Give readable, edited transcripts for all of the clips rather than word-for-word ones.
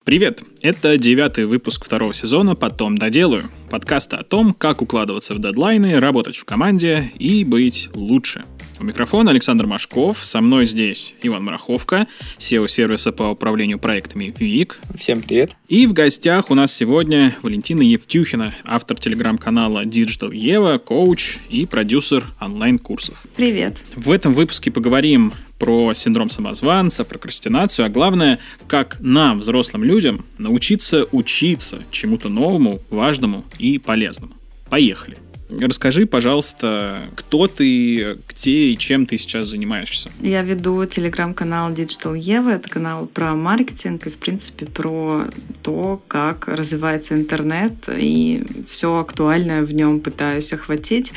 Привет! Это 9-й выпуск 2-го сезона «Потом доделаю» подкаста о том, как укладываться в дедлайны, работать в команде и быть лучше. У микрофона Александр Машков, со мной здесь Иван Мараховка, SEO-сервиса по управлению проектами Вик. Всем привет! И в гостях у нас сегодня Валентина Евтюхина, автор телеграм-канала Digital Ева, коуч и продюсер онлайн-курсов. Привет! В этом выпуске поговорим про синдром самозванца, прокрастинацию, а главное, как нам, взрослым людям, научиться учиться чему-то новому, важному и полезному. Поехали! Расскажи, пожалуйста, кто ты, где и чем ты сейчас занимаешься? Я веду телеграм-канал Digital Ева. Это канал про маркетинг и, в принципе, про то, как развивается интернет, и все актуальное в нем пытаюсь охватить.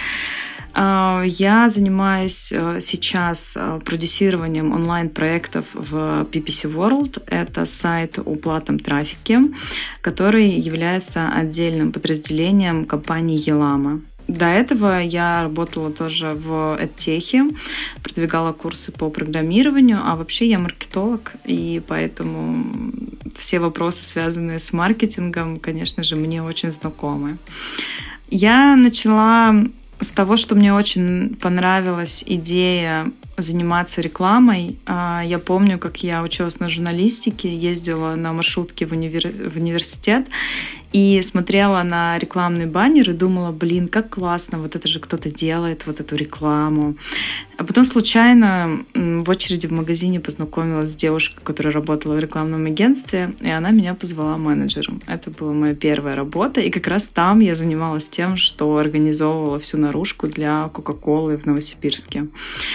Я занимаюсь сейчас продюсированием онлайн-проектов в PPC World. Это сайт о платном трафике, который является отдельным подразделением компании Елама. До этого я работала тоже в EdTech, продвигала курсы по программированию, а вообще я маркетолог, и поэтому все вопросы, связанные с маркетингом, конечно же, мне очень знакомы. Я начала с того, что мне очень понравилась идея заниматься рекламой. Я помню, как я училась на журналистике, ездила на маршрутке в университет и смотрела на рекламный баннер и думала, как классно, вот это же кто-то делает, вот эту рекламу. А потом случайно в очереди в магазине познакомилась с девушкой, которая работала в рекламном агентстве, и она меня позвала менеджером. Это была моя первая работа, и как раз там я занималась тем, что организовывала всю наружку для Кока-Колы в Новосибирске.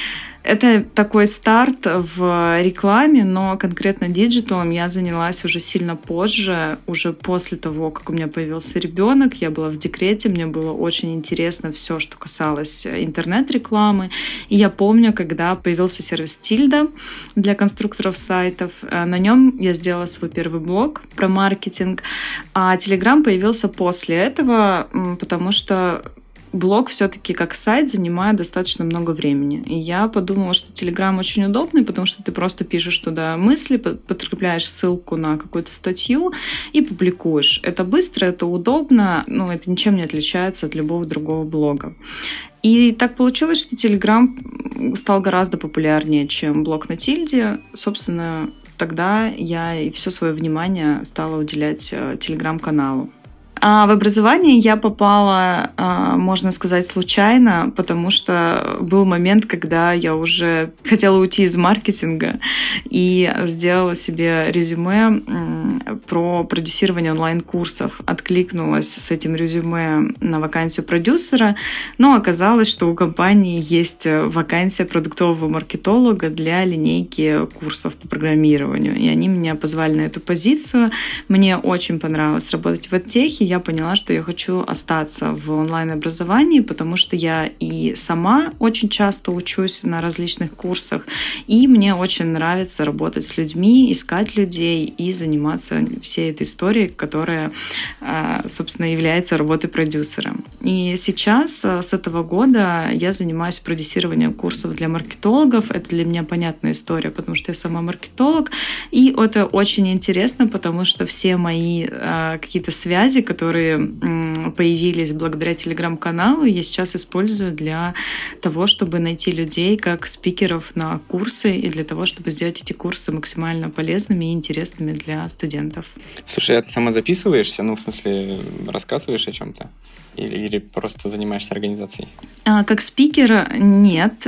Это такой старт в рекламе, но конкретно диджиталом я занялась уже сильно позже, уже после того, как у меня появился ребенок. Я была в декрете, мне было очень интересно все, что касалось интернет-рекламы. И я помню, когда появился сервис Тильда для конструкторов сайтов, на нем я сделала свой первый блог про маркетинг, а Telegram появился после этого, потому что блог все-таки как сайт занимает достаточно много времени. И я подумала, что Telegram очень удобный, потому что ты просто пишешь туда мысли, подкрепляешь ссылку на какую-то статью и публикуешь. Это быстро, это удобно, но это ничем не отличается от любого другого блога. И так получилось, что Telegram стал гораздо популярнее, чем блог на Тильде. Собственно, тогда я и все свое внимание стала уделять Telegram-каналу. А в образование я попала, можно сказать, случайно, потому что был момент, когда я уже хотела уйти из маркетинга и сделала себе резюме про продюсирование онлайн-курсов. Откликнулась с этим резюме на вакансию продюсера, но оказалось, что у компании есть вакансия продуктового маркетолога для линейки курсов по программированию. И они меня позвали на эту позицию. Мне очень понравилось работать в EdTech, я поняла, что я хочу остаться в онлайн-образовании, потому что я и сама очень часто учусь на различных курсах, и мне очень нравится работать с людьми, искать людей и заниматься всей этой историей, которая, собственно, является работой продюсера. И сейчас, с этого года, я занимаюсь продюсированием курсов для маркетологов. Это для меня понятная история, потому что я сама маркетолог, и это очень интересно, потому что все мои какие-то связи, которые появились благодаря телеграм-каналу, я сейчас использую для того, чтобы найти людей как спикеров на курсы и для того, чтобы сделать эти курсы максимально полезными и интересными для студентов. Слушай, а ты сама записываешься? В смысле, рассказываешь о чем-то? Или просто занимаешься организацией? Как спикер нет.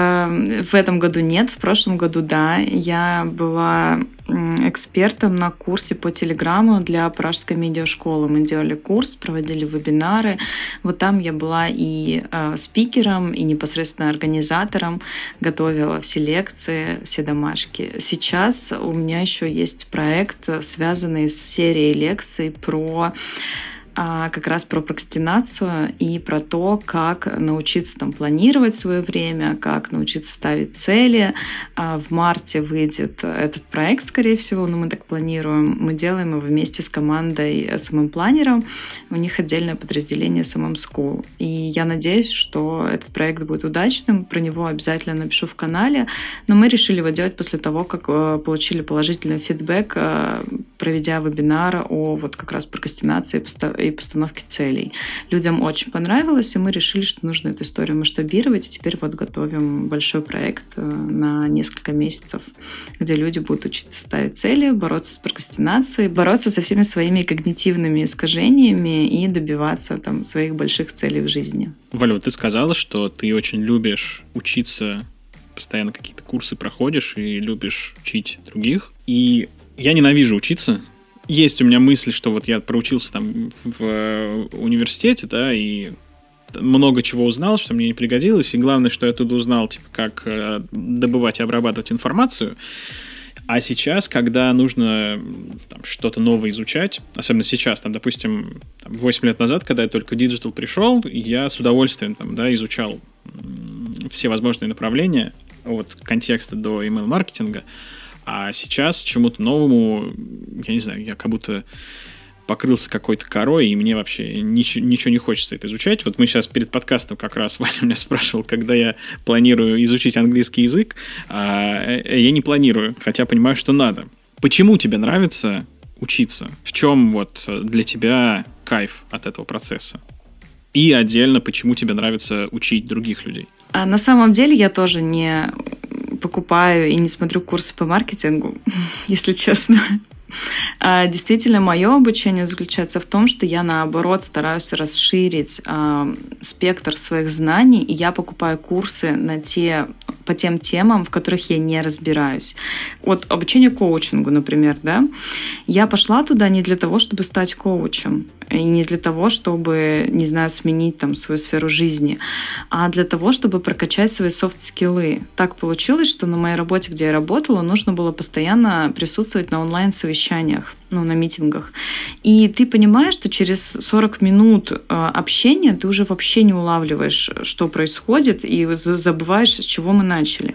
В этом году нет. В прошлом году да. Я была экспертом на курсе по Телеграму для Пражской медиашколы. Мы делали курс, проводили вебинары. Вот там я была и спикером, и непосредственно организатором, готовила все лекции, все домашки. Сейчас у меня еще есть проект, связанный с серией лекций про как раз про прокрастинацию и про то, как научиться там планировать свое время, как научиться ставить цели. В марте выйдет этот проект, скорее всего, мы так планируем. Мы делаем его вместе с командой SMM-планером. У них отдельное подразделение SMM School. И я надеюсь, что этот проект будет удачным. Про него обязательно напишу в канале. Но мы решили его делать после того, как получили положительный фидбэк, проведя вебинар о вот как раз прокрастинации и постановке целей. Людям очень понравилось, и мы решили, что нужно эту историю масштабировать. И теперь вот готовим большой проект на несколько месяцев, где люди будут учиться ставить цели, бороться с прокрастинацией, бороться со всеми своими когнитивными искажениями и добиваться там своих больших целей в жизни. Валя, ты сказала, что ты очень любишь учиться, постоянно какие-то курсы проходишь и любишь учить других. И я ненавижу учиться. Есть у меня мысль, что вот я проучился там в университете, да, и много чего узнал, что мне не пригодилось, и главное, что я оттуда узнал, типа, как добывать и обрабатывать информацию. А сейчас, когда нужно там, что-то новое изучать, особенно сейчас, там, допустим, 8 лет назад, когда я только диджитал пришел, я с удовольствием там, да, изучал все возможные направления от контекста до email-маркетинга. А сейчас чему-то новому, я не знаю, я как будто покрылся какой-то корой, и мне вообще ничего не хочется это изучать. Вот мы сейчас перед подкастом как раз Ваня меня спрашивал, когда я планирую изучить английский язык, я не планирую, хотя понимаю, что надо. Почему тебе нравится учиться? В чем вот для тебя кайф от этого процесса? И отдельно, почему тебе нравится учить других людей? На самом деле я тоже не покупаю и не смотрю курсы по маркетингу, если честно. Действительно, мое обучение заключается в том, что я, наоборот, стараюсь расширить спектр своих знаний, и я покупаю курсы по тем темам, в которых я не разбираюсь. Вот обучение коучингу, например, да, я пошла туда не для того, чтобы стать коучем, и не для того, чтобы, не знаю, сменить там свою сферу жизни, а для того, чтобы прокачать свои софт-скиллы. Так получилось, что на моей работе, где я работала, нужно было постоянно присутствовать на онлайн-совещаниях, на митингах. И ты понимаешь, что через 40 минут общения ты уже вообще не улавливаешь, что происходит, и забываешь, с чего мы начали.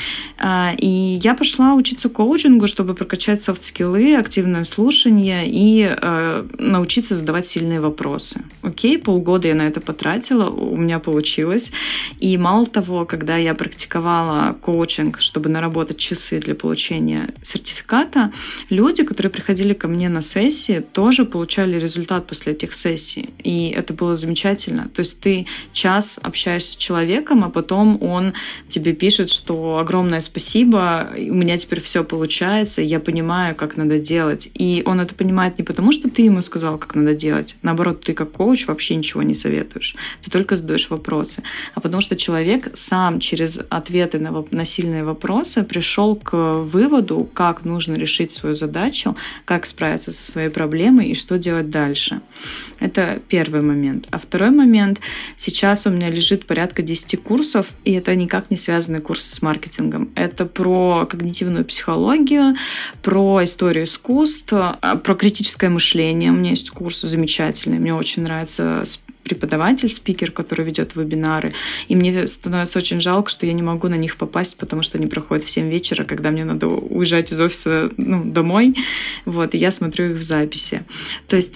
И я пошла учиться коучингу, чтобы прокачать софт-скиллы, активное слушание и научиться задавать сильные вопросы. Окей, полгода я на это потратила, у меня получилось. И мало того, когда я практиковала коучинг, чтобы наработать часы для получения сертификата, люди, которые приходили ко мне на сессии, тоже получали результат после этих сессий. И это было замечательно. То есть ты час общаешься с человеком, а потом он тебе пишет, что огромное спасибо, у меня теперь все получается, я понимаю, как надо делать. И он это понимает не потому, что ты ему сказал, как надо делать. Наоборот, ты как коуч вообще ничего не советуешь. Ты только задаешь вопросы. А потому что человек сам через ответы на сильные вопросы пришел к выводу, как нужно решить свою задачу, как справиться со своей проблемой и что делать дальше. Это первый момент. А второй момент. Сейчас у меня лежит порядка 10 курсов, и это никак не связанные курсы с маркетингом. Это про когнитивную психологию, про историю искусств, про критическое мышление. У меня есть курс замечательный. Мне очень нравится преподаватель, спикер, который ведет вебинары. И мне становится очень жалко, что я не могу на них попасть, потому что они проходят в 7 вечера, когда мне надо уезжать из офиса домой. Вот, и я смотрю их в записи. То есть,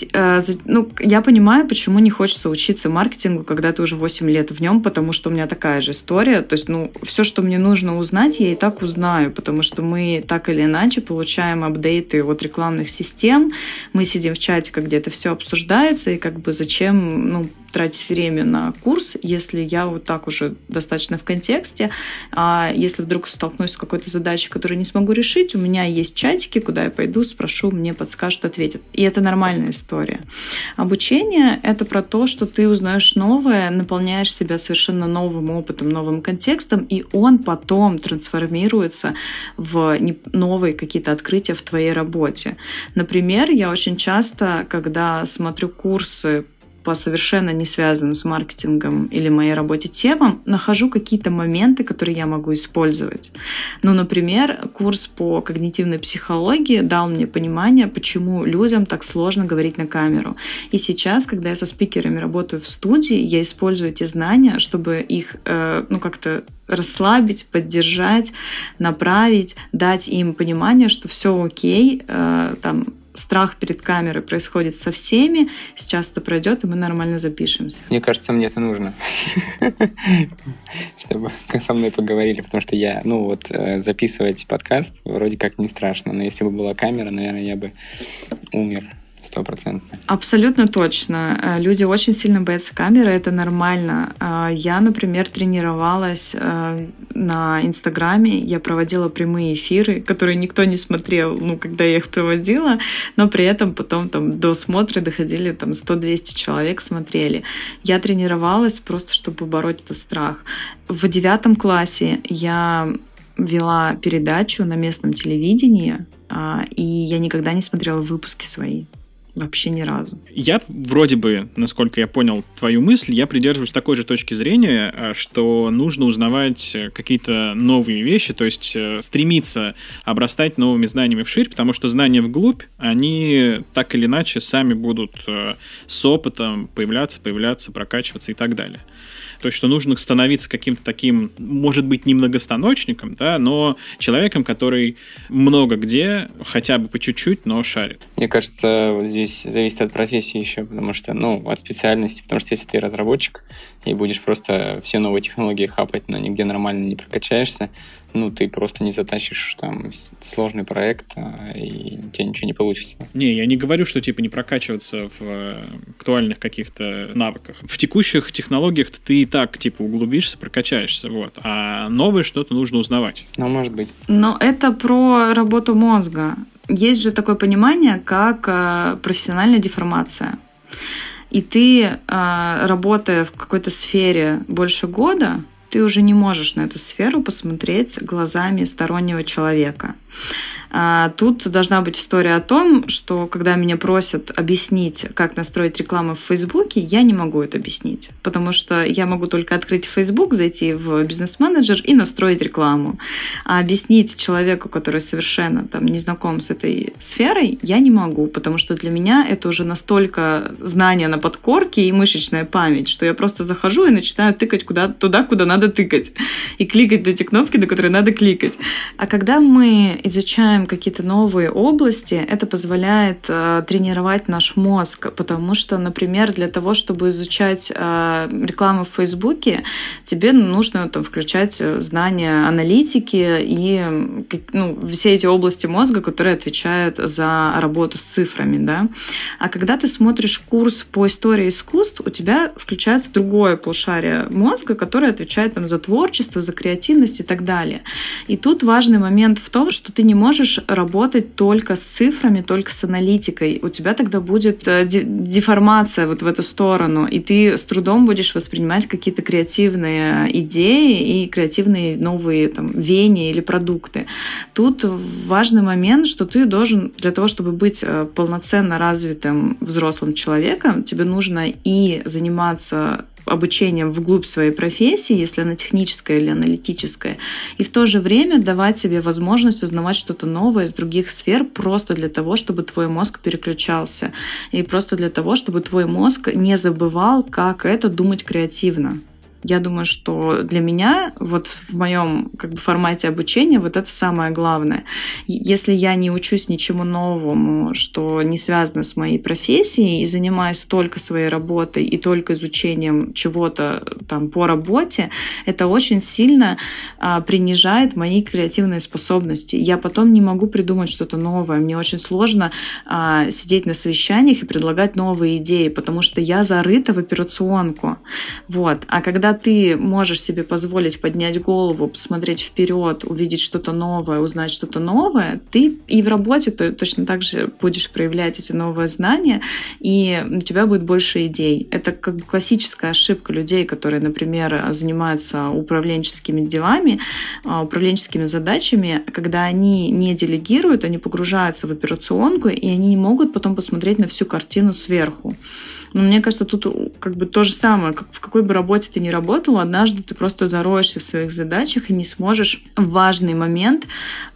я понимаю, почему не хочется учиться маркетингу, когда ты уже 8 лет в нем, потому что у меня такая же история. То есть, все, что мне нужно узнать, я и так узнаю, потому что мы так или иначе получаем апдейты от рекламных систем, мы сидим в чате, где это все обсуждается, и зачем, тратить время на курс, если я вот так уже достаточно в контексте, а если вдруг столкнусь с какой-то задачей, которую не смогу решить, у меня есть чатики, куда я пойду, спрошу, мне подскажут, ответят. И это нормальная история. Обучение — это про то, что ты узнаешь новое, наполняешь себя совершенно новым опытом, новым контекстом, и он потом трансформируется в новые какие-то открытия в твоей работе. Например, я очень часто, когда смотрю курсы по совершенно не связанным с маркетингом или моей работе темам, нахожу какие-то моменты, которые я могу использовать. Ну, например, курс по когнитивной психологии дал мне понимание, почему людям так сложно говорить на камеру. И сейчас, когда я со спикерами работаю в студии, я использую эти знания, чтобы их как-то расслабить, поддержать, направить, дать им понимание, что все окей, там страх перед камерой происходит со всеми, сейчас это пройдет, и мы нормально запишемся. Мне кажется, мне это нужно, чтобы со мной поговорили, потому что я, записывать подкаст вроде как не страшно, но если бы была камера, наверное, я бы умер. 100%. Абсолютно точно. Люди очень сильно боятся камеры, это нормально. Я, например, тренировалась на Инстаграме, я проводила прямые эфиры, которые никто не смотрел, когда я их проводила, но при этом потом до смотра доходили 100-200 человек смотрели. Я тренировалась просто, чтобы побороть этот страх. В 9 классе я вела передачу на местном телевидении, и я никогда не смотрела выпуски свои. Вообще ни разу. Я вроде бы, насколько я понял твою мысль, я придерживаюсь такой же точки зрения, что нужно узнавать какие-то новые вещи, то есть стремиться обрастать новыми знаниями вширь, потому что знания вглубь, они так или иначе сами будут с опытом появляться, прокачиваться и так далее. То есть, что нужно становиться каким-то таким, может быть, не многостаночником, да, но человеком, который много где, хотя бы по чуть-чуть, но шарит. Мне кажется, вот здесь зависит от профессии еще, потому что, от специальности, потому что если ты разработчик и будешь просто все новые технологии хапать, но нигде нормально не прокачаешься, ты просто не затащишь там сложный проект, и у тебя ничего не получится. Не, я не говорю, что не прокачиваться в актуальных каких-то навыках. В текущих технологиях ты и так углубишься, прокачаешься, а новое что-то нужно узнавать. Может быть. Но это про работу мозга. Есть же такое понимание, как профессиональная деформация. И ты, работая в какой-то сфере больше года, ты уже не можешь на эту сферу посмотреть глазами стороннего человека. Тут должна быть история о том, что когда меня просят объяснить, как настроить рекламу в Фейсбуке, я не могу это объяснить, потому что я могу только открыть Фейсбук, зайти в бизнес-менеджер и настроить рекламу. А объяснить человеку, который совершенно не знаком с этой сферой, я не могу, потому что для меня это уже настолько знание на подкорке и мышечная память, что я просто захожу и начинаю тыкать туда, куда надо тыкать, и кликать на эти кнопки, на которые надо кликать. А когда мы изучаем какие-то новые области, это позволяет тренировать наш мозг, потому что, например, для того, чтобы изучать рекламу в Фейсбуке, тебе нужно включать знания аналитики и все эти области мозга, которые отвечают за работу с цифрами, да. А когда ты смотришь курс по истории искусств, у тебя включается другое полушарие мозга, которое отвечает за творчество, за креативность и так далее. И тут важный момент в том, что ты не можешь работать только с цифрами, только с аналитикой. У тебя тогда будет деформация в эту сторону, и ты с трудом будешь воспринимать какие-то креативные идеи и креативные новые веяния или продукты. Тут важный момент, что ты должен, для того, чтобы быть полноценно развитым взрослым человеком, тебе нужно и заниматься обучением вглубь своей профессии, если она техническая или аналитическая, и в то же время давать себе возможность узнавать что-то новое из других сфер просто для того, чтобы твой мозг переключался, и просто для того, чтобы твой мозг не забывал, как это думать креативно. Я думаю, что для меня в моем формате обучения это самое главное. Если я не учусь ничему новому, что не связано с моей профессией, и занимаюсь только своей работой и только изучением чего-то по работе, это очень сильно принижает мои креативные способности. Я потом не могу придумать что-то новое. Мне очень сложно сидеть на совещаниях и предлагать новые идеи, потому что я зарыта в операционку. А когда ты можешь себе позволить поднять голову, посмотреть вперед, увидеть что-то новое, узнать что-то новое, ты и в работе точно так же будешь проявлять эти новые знания, и у тебя будет больше идей. Это классическая ошибка людей, которые, например, занимаются управленческими делами, управленческими задачами, когда они не делегируют, они погружаются в операционку, и они не могут потом посмотреть на всю картину сверху. Но мне кажется, тут как бы то же самое, как в какой бы работе ты ни работал, однажды ты просто зароешься в своих задачах и не сможешь в важный момент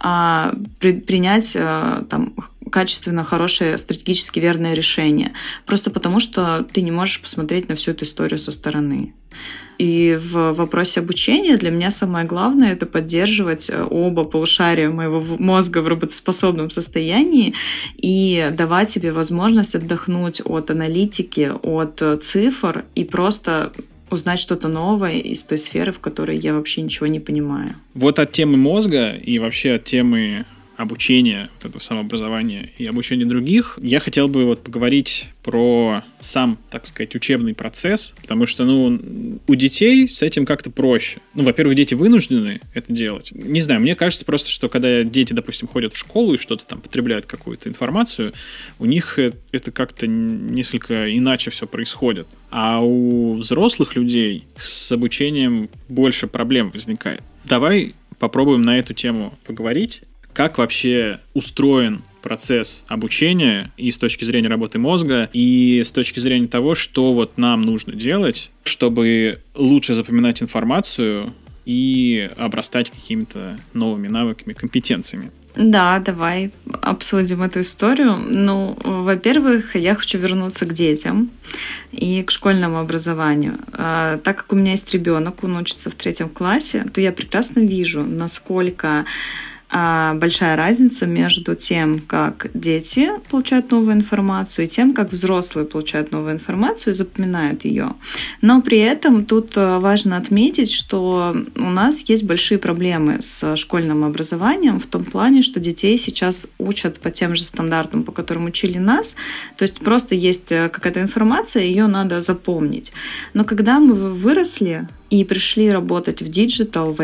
принять там качественно хорошее, стратегически верное решение. Просто потому, что ты не можешь посмотреть на всю эту историю со стороны. И в вопросе обучения для меня самое главное — это поддерживать оба полушария моего мозга в работоспособном состоянии и давать себе возможность отдохнуть от аналитики, от цифр и просто узнать что-то новое из той сферы, в которой я вообще ничего не понимаю. Вот от темы мозга и вообще от темы обучения, вот этого самообразования и обучения других, я хотел бы вот поговорить про сам, так сказать, учебный процесс, потому что, у детей с этим как-то проще. Во-первых, дети вынуждены это делать. Не знаю, мне кажется просто, что когда дети, допустим, ходят в школу и что-то там потребляют какую-то информацию, у них это как-то несколько иначе все происходит. А у взрослых людей с обучением больше проблем возникает. Давай попробуем на эту тему поговорить. Как вообще устроен процесс обучения и с точки зрения работы мозга, и с точки зрения того, что вот нам нужно делать, чтобы лучше запоминать информацию и обрастать какими-то новыми навыками, компетенциями. Да, давай обсудим эту историю. Во-первых, я хочу вернуться к детям и к школьному образованию. Так как у меня есть ребенок, он учится в 3 классе, то я прекрасно вижу, насколько большая разница между тем, как дети получают новую информацию, и тем, как взрослые получают новую информацию и запоминают ее. Но при этом тут важно отметить, что у нас есть большие проблемы с школьным образованием в том плане, что детей сейчас учат по тем же стандартам, по которым учили нас. То есть просто есть какая-то информация, ее надо запомнить. Но когда мы выросли и пришли работать в диджитал, в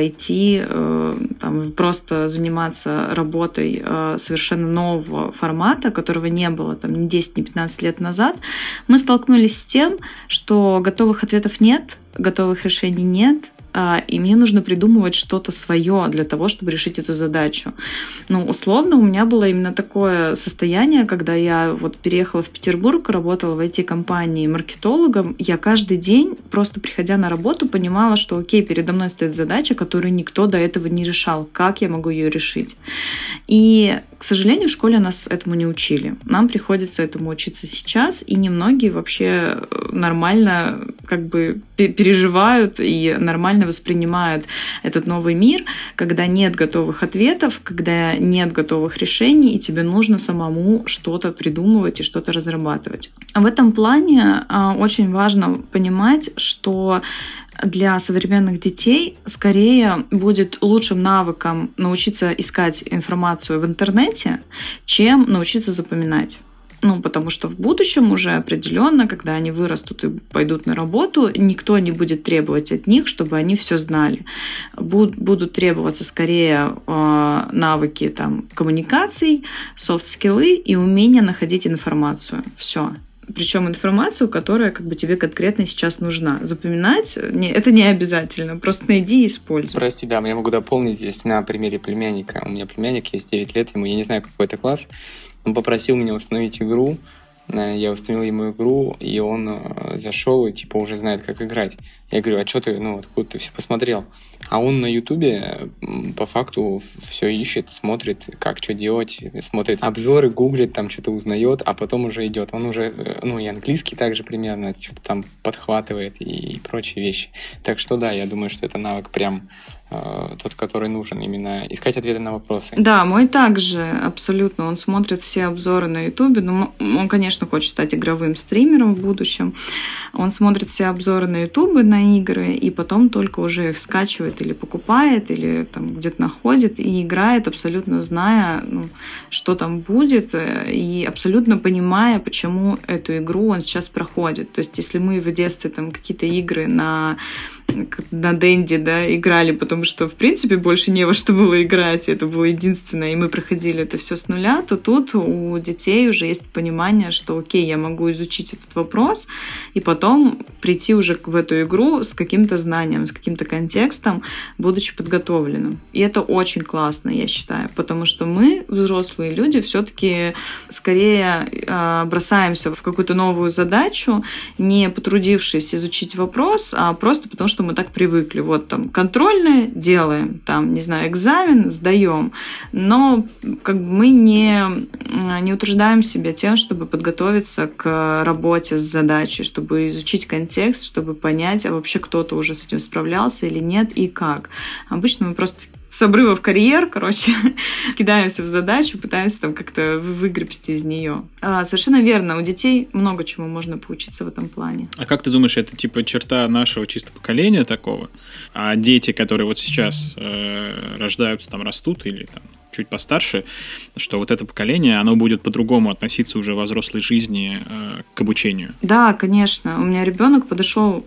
IT, просто заниматься работой совершенно нового формата, которого не было ни 10, ни 15 лет назад, мы столкнулись с тем, что готовых ответов нет, готовых решений нет, и мне нужно придумывать что-то свое для того, чтобы решить эту задачу. Условно, у меня было именно такое состояние, когда я переехала в Петербург, работала в IT-компании маркетологом, я каждый день, просто приходя на работу, понимала, что окей, передо мной стоит задача, которую никто до этого не решал. Как я могу ее решить? И, к сожалению, в школе нас этому не учили. Нам приходится этому учиться сейчас, и немногие вообще нормально переживают и нормально воспринимают этот новый мир, когда нет готовых ответов, когда нет готовых решений, и тебе нужно самому что-то придумывать и что-то разрабатывать. В этом плане очень важно понимать, что для современных детей скорее будет лучшим навыком научиться искать информацию в интернете, чем научиться запоминать. Потому что в будущем уже определенно, когда они вырастут и пойдут на работу, никто не будет требовать от них, чтобы они все знали. Будут требоваться скорее навыки коммуникаций, софт-скиллы и умение находить информацию. Все. Причем информацию, которая тебе конкретно сейчас нужна. Запоминать это не обязательно. Просто найди и используй. Прости, да, я могу дополнить здесь на примере племянника. У меня племянник есть 9 лет, ему я не знаю, какой это класс. Он попросил меня установить игру. Я установил ему игру, и он зашел и уже знает, как играть. Я говорю, а что ты, откуда ты все посмотрел? А он на Ютубе по факту все ищет, смотрит, как что делать, смотрит обзоры, гуглит, что-то узнает, а потом уже идет. Он уже, и английский также примерно что-то там подхватывает и прочие вещи. Так что да, я думаю, что это навык прям тот, который нужен, именно искать ответы на вопросы. Да, мой также абсолютно. Он смотрит все обзоры на Ютубе. Он, конечно, хочет стать игровым стримером в будущем. Он смотрит все обзоры на Ютубе на игры, и потом только уже их скачивает или покупает, или где-то находит и играет, абсолютно зная, что там будет, и абсолютно понимая, почему эту игру он сейчас проходит. То есть, если мы в детстве какие-то игры на на Денди, да, играли, потому что, в принципе, больше не во что было играть, это было единственное, и мы проходили это все с нуля, то тут у детей уже есть понимание, что окей, я могу изучить этот вопрос, и потом прийти уже в эту игру с каким-то знанием, с каким-то контекстом, будучи подготовленным. И это очень классно, я считаю, потому что мы, взрослые люди, все-таки скорее бросаемся в какую-то новую задачу, не потрудившись изучить вопрос, а просто потому, что мы так привыкли. Вот там контрольное делаем, там, не знаю, экзамен сдаем, но как бы мы не утруждаем себя тем, чтобы подготовиться к работе с задачей, чтобы изучить контекст, чтобы понять, а вообще кто-то уже с этим справлялся или нет, и как. Обычно мы просто с обрыва в карьер, кидаемся в задачу, пытаемся там как-то выгребсти из нее. Совершенно верно, у детей много чему можно поучиться в этом плане. А как ты думаешь, это типа черта нашего чисто поколения такого? А дети, которые вот сейчас рождаются, там растут или там чуть постарше, что вот это поколение, оно будет по-другому относиться уже во взрослой жизни к обучению? Да, конечно. У меня ребенок подошел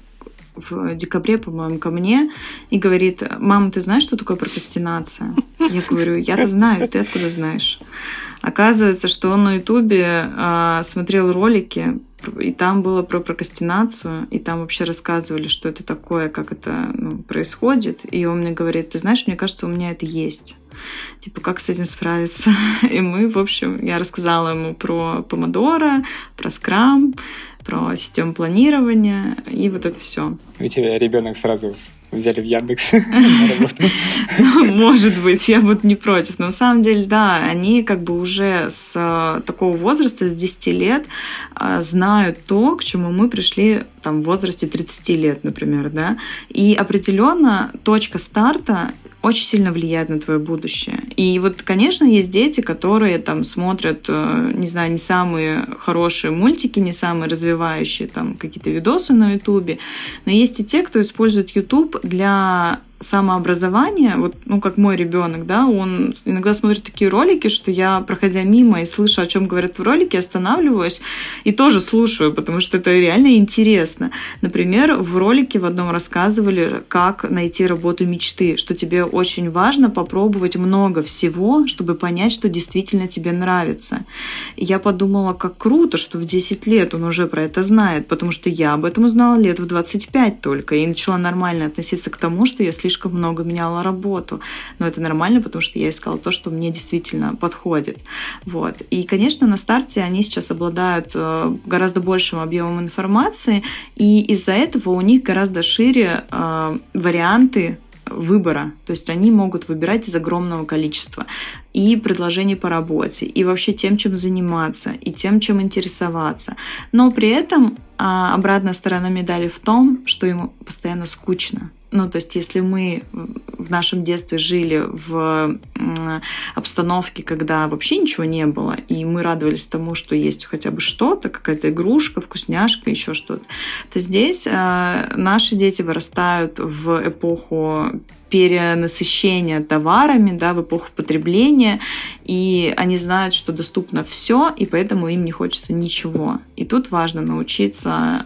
в декабре, по-моему, ко мне и говорит: мама, ты знаешь, что такое прокрастинация? Я говорю: я-то знаю, ты откуда знаешь? Оказывается, что он на Ютубе смотрел ролики, и там было про прокрастинацию, и там вообще рассказывали, что это такое, как это происходит. И он мне говорит: ты знаешь, мне кажется, у меня это есть. Типа, как с этим справиться? И мы, в общем, я рассказала ему про помодоро, про скрам, про систему планирования и вот это все. У тебя ребенок сразу взяли в Яндекс на работу. Может быть, я буду не против. Но на самом деле, да, они как бы уже с такого возраста, с 10 лет, знают то, к чему мы пришли там в возрасте 30 лет, например, да. И определенно точка старта очень сильно влияет на твое будущее. И вот, конечно, есть дети, которые там смотрят, не знаю, не самые хорошие мультики, не самые развивающие там какие-то видосы на Ютубе, но есть и те, кто использует Ютуб для самообразования, вот, как мой ребенок, да, он иногда смотрит такие ролики, что я, проходя мимо и слышу, о чем говорят в ролике, останавливаюсь и тоже слушаю, потому что это реально интересно. Например, в ролике в одном рассказывали, как найти работу мечты, что тебе очень важно попробовать много всего, чтобы понять, что действительно тебе нравится. И я подумала, как круто, что в 10 лет он уже про это знает, потому что я об этом узнала лет в 25 только, и начала нормально относиться к тому, что я слишком много меняла работу. Но это нормально, потому что я искала то, что мне действительно подходит. Вот. И, конечно, на старте они сейчас обладают гораздо большим объемом информации, и из-за этого у них гораздо шире варианты выбора. То есть они могут выбирать из огромного количества и предложений по работе, и вообще тем, чем заниматься, и тем, чем интересоваться. Но при этом обратная сторона медали в том, что ему постоянно скучно. То есть если мы в нашем детстве жили в обстановке, когда вообще ничего не было, и мы радовались тому, что есть хотя бы что-то, какая-то игрушка, вкусняшка, еще что-то, то здесь наши дети вырастают в эпоху перенасыщения товарами, да, в эпоху потребления, и они знают, что доступно все, и поэтому им не хочется ничего. И тут важно научиться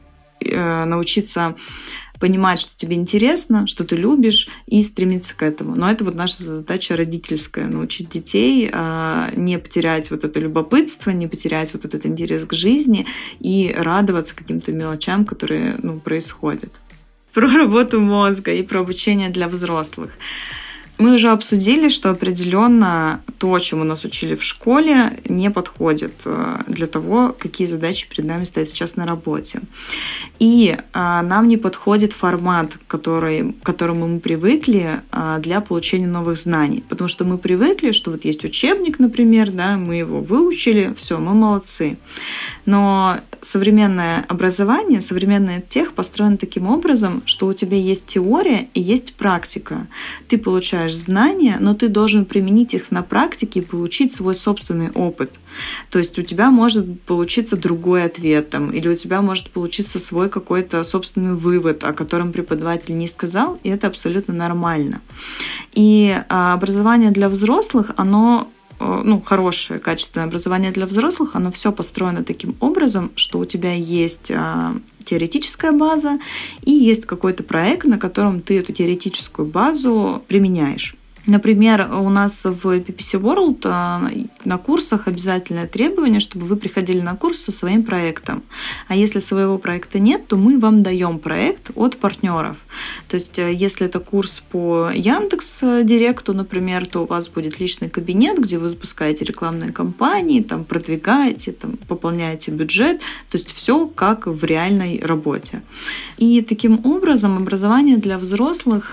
понимать, что тебе интересно, что ты любишь, и стремиться к этому. Но это вот наша задача родительская — научить детей не потерять вот это любопытство, не потерять вот этот интерес к жизни и радоваться каким-то мелочам, которые происходят. Про работу мозга и про обучение для взрослых. Мы уже обсудили, что определенно то, чему нас учили в школе, не подходит для того, какие задачи перед нами стоят сейчас на работе. И нам не подходит формат, к которому мы привыкли для получения новых знаний. Потому что мы привыкли, что вот есть учебник, например, да, мы его выучили, все, мы молодцы. Но современное образование, современная тех построена таким образом, что у тебя есть теория и есть практика. Ты получаешь знания, но ты должен применить их на практике и получить свой собственный опыт. То есть у тебя может получиться другой ответ, или у тебя может получиться свой какой-то собственный вывод, о котором преподаватель не сказал, и это абсолютно нормально. И образование для взрослых, оно хорошее, качественное образование для взрослых, оно все построено таким образом, что у тебя есть теоретическая база и есть какой-то проект, на котором ты эту теоретическую базу применяешь. Например, у нас в PPC World на курсах обязательное требование, чтобы вы приходили на курс со своим проектом. А если своего проекта нет, то мы вам даем проект от партнеров. То есть, если это курс по Яндекс.Директу, например, то у вас будет личный кабинет, где вы запускаете рекламные кампании, там, продвигаете, там, пополняете бюджет. То есть, все как в реальной работе. И таким образом образование для взрослых,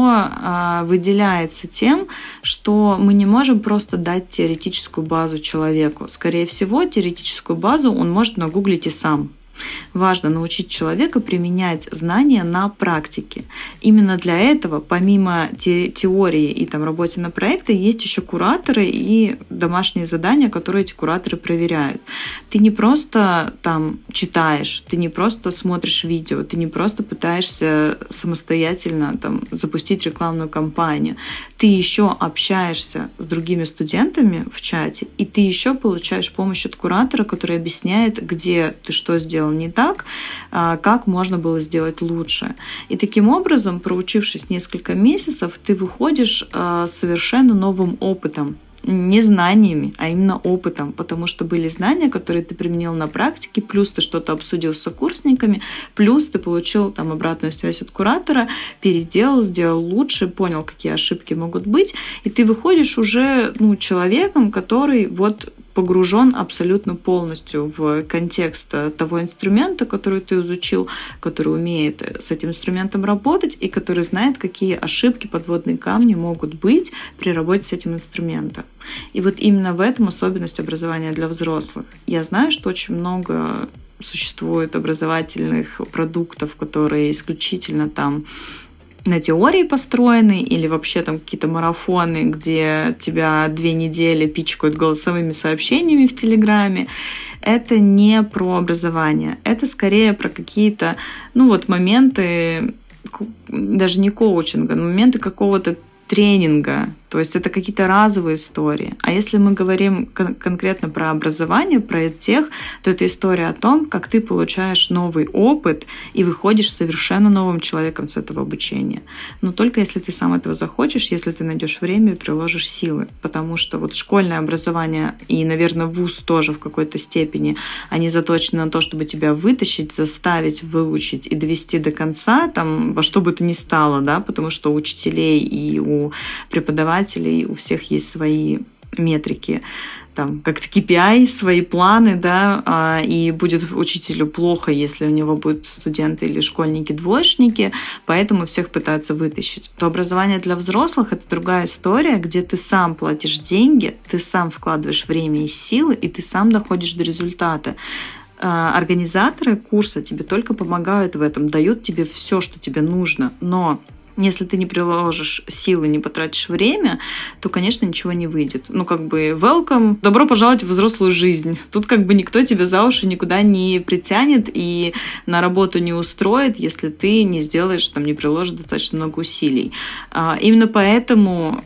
оно выделяется тем, что мы не можем просто дать теоретическую базу человеку. Скорее всего, теоретическую базу он может нагуглить и сам. Важно научить человека применять знания на практике. Именно для этого, помимо теории и работе на проекты, есть еще кураторы и домашние задания, которые эти кураторы проверяют. Ты не просто читаешь, ты не просто смотришь видео, ты не просто пытаешься самостоятельно запустить рекламную кампанию. Ты еще общаешься с другими студентами в чате, и ты еще получаешь помощь от куратора, который объясняет, где ты что сделал не так, как можно было сделать лучше. И таким образом, проучившись несколько месяцев, ты выходишь с совершенно новым опытом. Не знаниями, а именно опытом, потому что были знания, которые ты применил на практике, плюс ты что-то обсудил с сокурсниками, плюс ты получил обратную связь от куратора, переделал, сделал лучше, понял, какие ошибки могут быть, и ты выходишь уже человеком, который погружен абсолютно полностью в контекст того инструмента, который ты изучил, который умеет с этим инструментом работать и который знает, какие ошибки, подводные камни могут быть при работе с этим инструментом. И именно в этом особенность образования для взрослых. Я знаю, что очень много существует образовательных продуктов, которые исключительно на теории построены, или вообще какие-то марафоны, где тебя 2 недели пичкают голосовыми сообщениями в Телеграме. Это не про образование. Это скорее про какие-то, моменты, даже не коучинга, но моменты какого-то тренинга. То есть это какие-то разовые истории. А если мы говорим конкретно про образование, про тех, то это история о том, как ты получаешь новый опыт и выходишь совершенно новым человеком с этого обучения. Но только если ты сам этого захочешь, если ты найдешь время и приложишь силы. Потому что школьное образование и, наверное, вуз тоже в какой-то степени, они заточены на то, чтобы тебя вытащить, заставить, выучить и довести до конца, во что бы то ни стало, да, потому что у учителей и у преподавателей у всех есть свои метрики, как-то KPI, свои планы, да, и будет учителю плохо, если у него будут студенты или школьники-двоечники, поэтому всех пытаются вытащить. То образование для взрослых — это другая история, где ты сам платишь деньги, ты сам вкладываешь время и силы, и ты сам доходишь до результата. Организаторы курса тебе только помогают в этом, дают тебе все, что тебе нужно, но если ты не приложишь силы, не потратишь время, то, конечно, ничего не выйдет. Welcome, добро пожаловать в взрослую жизнь. Тут никто тебя за уши никуда не притянет и на работу не устроит, если ты не сделаешь, не приложишь достаточно много усилий. Именно поэтому,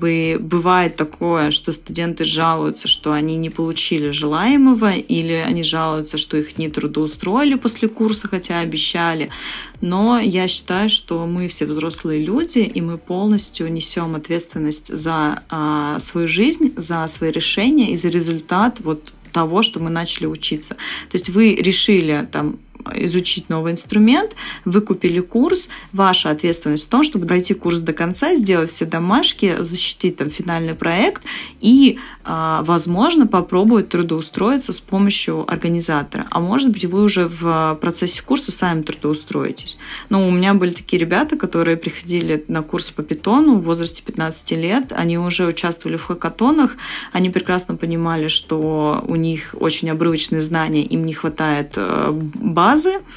бывает такое, что студенты жалуются, что они не получили желаемого, или они жалуются, что их не трудоустроили после курса, хотя обещали. Но я считаю, что мы все взрослые люди, и мы полностью несем ответственность за свою жизнь, за свои решения и за результат того, что мы начали учиться. То есть вы решили изучить новый инструмент, вы купили курс, ваша ответственность в том, чтобы пройти курс до конца, сделать все домашки, защитить финальный проект и, возможно, попробовать трудоустроиться с помощью организатора. А может быть, вы уже в процессе курса сами трудоустроитесь. Но у меня были такие ребята, которые приходили на курс по питону в возрасте 15 лет, они уже участвовали в хакатонах, они прекрасно понимали, что у них очень обрывочные знания, им не хватает базы,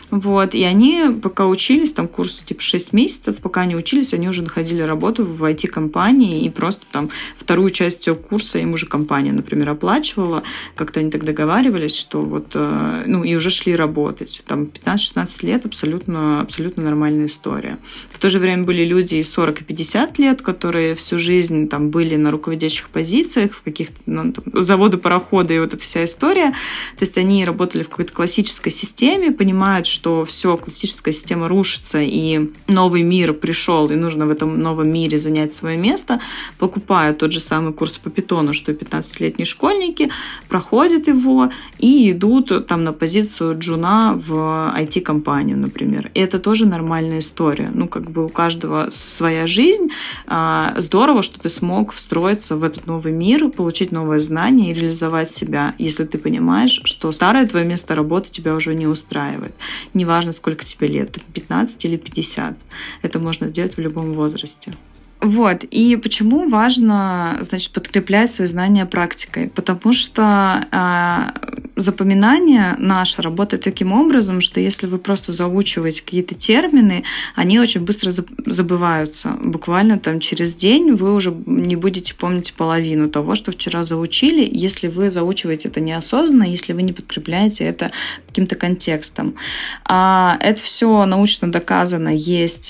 Вот, и они пока учились, там курс типа 6 месяцев, пока они учились, они уже находили работу в IT-компании, и просто там вторую часть всего курса им уже компания, например, оплачивала. Как-то они так договаривались, что вот, ну, и уже шли работать. Там 15-16 лет абсолютно, абсолютно нормальная история. В то же время были люди и 40, и 50 лет, которые всю жизнь там были на руководящих позициях, в каких-то, ну, заводы, пароходы и вот эта вся история. То есть они работали в какой-то классической системе, понимают, что все, классическая система рушится, и новый мир пришел, и нужно в этом новом мире занять свое место, покупают тот же самый курс по питону, что и 15-летние школьники, проходят его и идут там на позицию джуна в IT-компанию, например. И это тоже нормальная история. Ну, как бы у каждого своя жизнь. Здорово, что ты смог встроиться в этот новый мир, получить новые знания и реализовать себя, если ты понимаешь, что старое твое место работы тебя уже не устраивает. Неважно, сколько тебе лет, 15 или 50. Это можно сделать в любом возрасте. Вот. И почему важно, значит, подкреплять свои знания практикой? Потому что запоминание наше работает таким образом, что если вы просто заучиваете какие-то термины, они очень быстро забываются. Буквально там через день вы уже не будете помнить половину того, что вчера заучили, если вы заучиваете это неосознанно, если вы не подкрепляете это каким-то контекстом. Это все научно доказано. Есть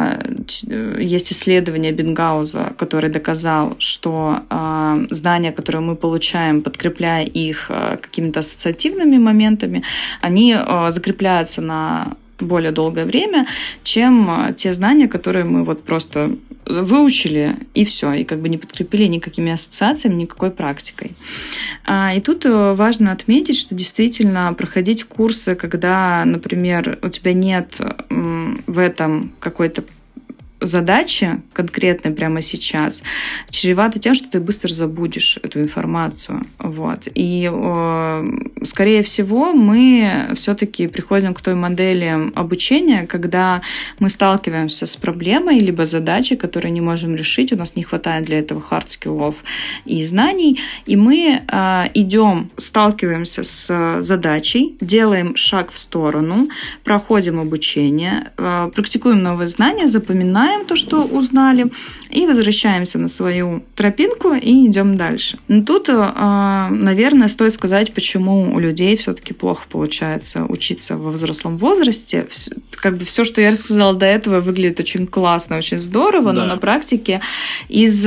исследования Бенгауза, который доказал, что знания, которые мы получаем, подкрепляя их какими-то ассоциативными моментами, они закрепляются на более долгое время, чем те знания, которые мы вот просто выучили, и все, и как бы не подкрепили никакими ассоциациями, никакой практикой. И тут важно отметить, что действительно проходить курсы, когда, например, у тебя нет в этом какой-то задачи конкретной прямо сейчас, чревато тем, что ты быстро забудешь эту информацию. Вот. И, скорее всего, мы все-таки приходим к той модели обучения, когда мы сталкиваемся с проблемой либо задачей, которую не можем решить, у нас не хватает для этого хард-скиллов и знаний, и мы идем, сталкиваемся с задачей, делаем шаг в сторону, проходим обучение, практикуем новые знания, запоминаем то, что узнали, и возвращаемся на свою тропинку и идем дальше. Но тут, наверное, стоит сказать, почему у людей все-таки плохо получается учиться во взрослом возрасте. Как бы все, что я рассказала до этого, выглядит очень классно, очень здорово, да. Но на практике из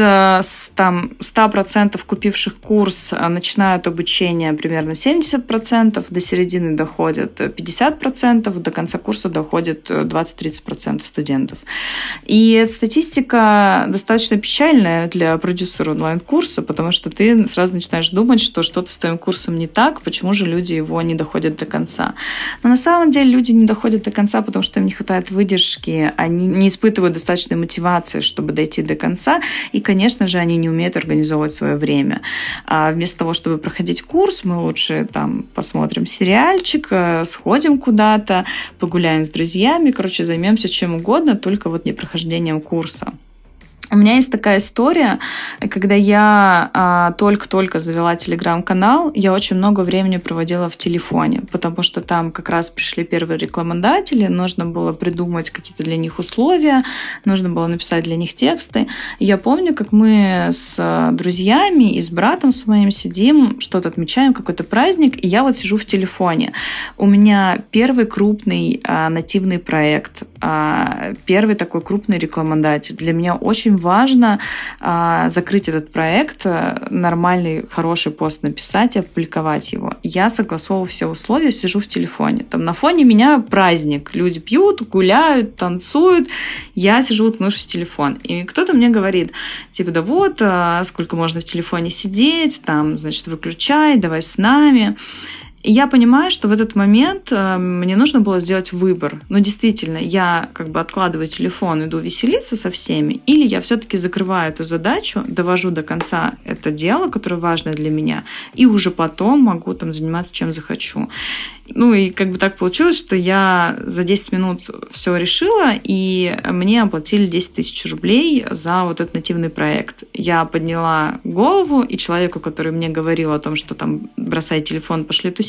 100% купивших курс начинают обучение примерно 70%, до середины доходят 50%, до конца курса доходит 20-30% студентов. И эта статистика достаточно печальная для продюсера онлайн-курса, потому что ты сразу начинаешь думать, что что-то с твоим курсом не так, почему же люди его не доходят до конца. Но на самом деле люди не доходят до конца, потому что им не хватает выдержки, они не испытывают достаточной мотивации, чтобы дойти до конца, и, конечно же, они не умеют организовывать свое время. А вместо того, чтобы проходить курс, мы лучше там посмотрим сериальчик, сходим куда-то, погуляем с друзьями, короче, займемся чем угодно, только вот не прохождением курса. У меня есть такая история, когда я только-только завела телеграм-канал, я очень много времени проводила в телефоне, потому что там как раз пришли первые рекламодатели, нужно было придумать какие-то для них условия, нужно было написать для них тексты. И я помню, как мы с друзьями и с братом своим сидим, что-то отмечаем, какой-то праздник, и я вот сижу в телефоне. У меня первый крупный нативный проект, первый такой крупный рекламодатель. Для меня очень важно закрыть этот проект, нормальный, хороший пост написать и опубликовать его. Я согласовываю все условия, сижу в телефоне. Там на фоне меня праздник. Люди пьют, гуляют, танцуют. Я сижу, уткнувшись в телефон. И кто-то мне говорит, типа, да вот, сколько можно в телефоне сидеть, там, значит, выключай, давай с нами. И я понимаю, что в этот момент мне нужно было сделать выбор. Ну, действительно, я как бы откладываю телефон, иду веселиться со всеми, или я все-таки закрываю эту задачу, довожу до конца это дело, которое важно для меня, и уже потом могу там заниматься чем захочу. Ну, и как бы так получилось, что я за 10 минут все решила, и мне оплатили 10 тысяч рублей за вот этот нативный проект. Я подняла голову, и человеку, который мне говорил о том, что там бросай телефон, пошли тусить,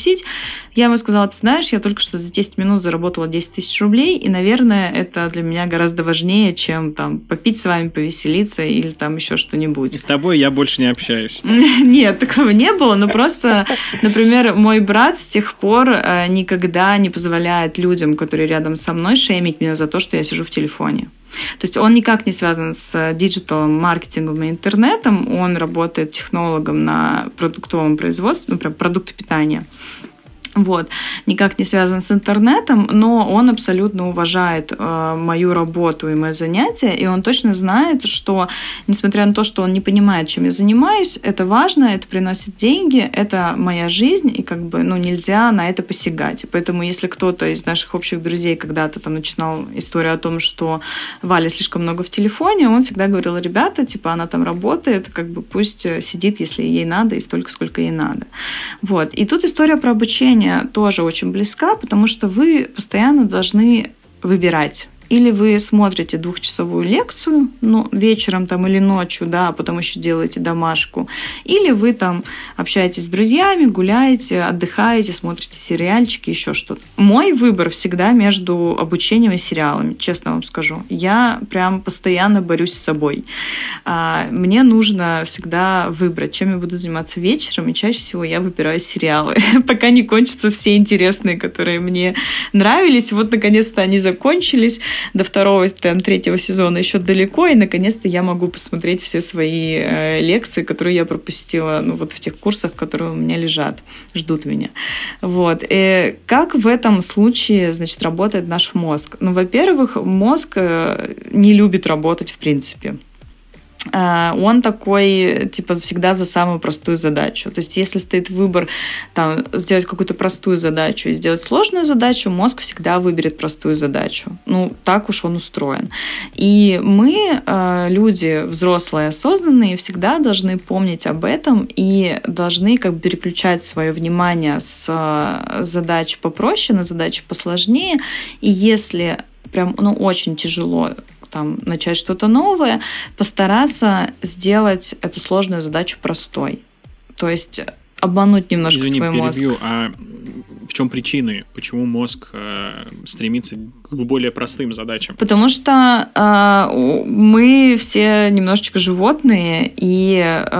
перекусить. Я ему сказала: ты знаешь, я только что за 10 минут заработала 10 тысяч рублей, и, наверное, это для меня гораздо важнее, чем там попить с вами, повеселиться или там еще что-нибудь. С тобой я больше не общаюсь. Нет, такого не было, но просто, например, мой брат с тех пор никогда не позволяет людям, которые рядом со мной, шеймить меня за то, что я сижу в телефоне. То есть он никак не связан с диджиталом, маркетингом и интернетом, он работает технологом на продуктовом производстве, например, продукты питания. Вот. Никак не связан с интернетом, но он абсолютно уважает мою работу и мое занятие, и он точно знает, что, несмотря на то, что он не понимает, чем я занимаюсь, это важно, это приносит деньги, это моя жизнь, и как бы, нельзя на это посягать. И поэтому, если кто-то из наших общих друзей когда-то там начинал историю о том, что Валя слишком много в телефоне, он всегда говорил: ребята, типа, она там работает, как бы пусть сидит, если ей надо, и столько, сколько ей надо. Вот. И тут история про обучение тоже очень близка, потому что вы постоянно должны выбирать. Или вы смотрите 2-часовую лекцию, вечером там или ночью, да, а потом еще делаете домашку. Или вы там общаетесь с друзьями, гуляете, отдыхаете, смотрите сериальчики, еще что-то. Мой выбор всегда между обучением и сериалами, честно вам скажу. Я прям постоянно борюсь с собой. Мне нужно всегда выбрать, чем я буду заниматься вечером, и чаще всего я выбираю сериалы, пока не кончатся все интересные, которые мне нравились. Вот, наконец-то, они закончились. До 2-3 сезона еще далеко, и наконец-то я могу посмотреть все свои лекции, которые я пропустила в тех курсах, которые у меня лежат, ждут меня. Вот. И как в этом случае, работает наш мозг? Во-первых, мозг не любит работать в принципе. Он такой, всегда за самую простую задачу. То есть, если стоит выбор сделать какую-то простую задачу и сделать сложную задачу, мозг всегда выберет простую задачу. Так уж он устроен. И мы, люди взрослые, осознанные, всегда должны помнить об этом и должны переключать свое внимание с задач попроще на задачи посложнее. И если прям, очень тяжело начать что-то новое, постараться сделать эту сложную задачу простой. То есть обмануть немножко свой мозг. Извини, перебью. А в чем причины? Почему мозг стремится к более простым задачам? Потому что мы все немножечко животные, и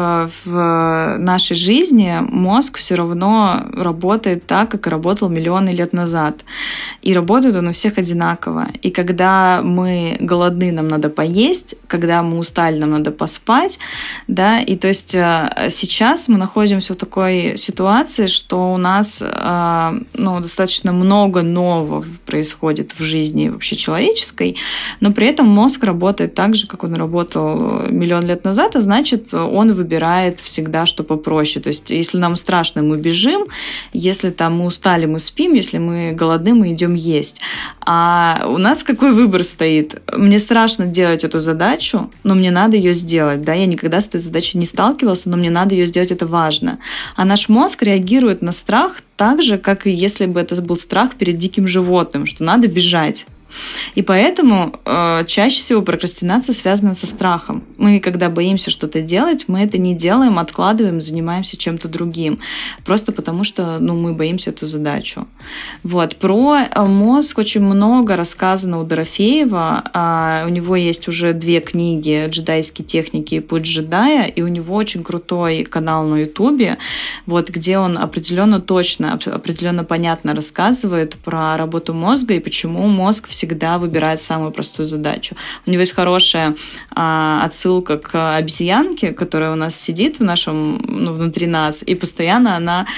в нашей жизни мозг все равно работает так, как и работал миллионы лет назад. И работает он у всех одинаково. И когда мы голодны, нам надо поесть, когда мы устали, нам надо поспать. Да? И то есть сейчас мы находимся в такой ситуации, что у нас достаточно много нового происходит в жизни вообще человеческой, но при этом мозг работает так же, как он работал миллион лет назад, а значит, он выбирает всегда, что попроще. То есть, если нам страшно, мы бежим, если мы устали, мы спим, если мы голодны, мы идем есть. А у нас какой выбор стоит? Мне страшно делать эту задачу, но мне надо ее сделать. Да? Я никогда с этой задачей не сталкивался, но мне надо ее сделать, это важно. А наш мозг реагирует на страх так же, как и если бы это был страх перед диким животным, что надо бежать. И поэтому чаще всего прокрастинация связана со страхом. Мы, когда боимся что-то делать, мы это не делаем, откладываем, занимаемся чем-то другим. Просто потому, что мы боимся эту задачу. Вот. Про мозг очень много рассказано у Дорофеева. У него есть уже 2 книги «Джедайские техники» и «Путь джедая», и у него очень крутой канал на Ютубе, где он определенно точно, определенно понятно рассказывает про работу мозга и почему мозг всегда выбирает самую простую задачу. У него есть хорошая отсылка к обезьянке, которая у нас сидит внутри нас, и постоянно она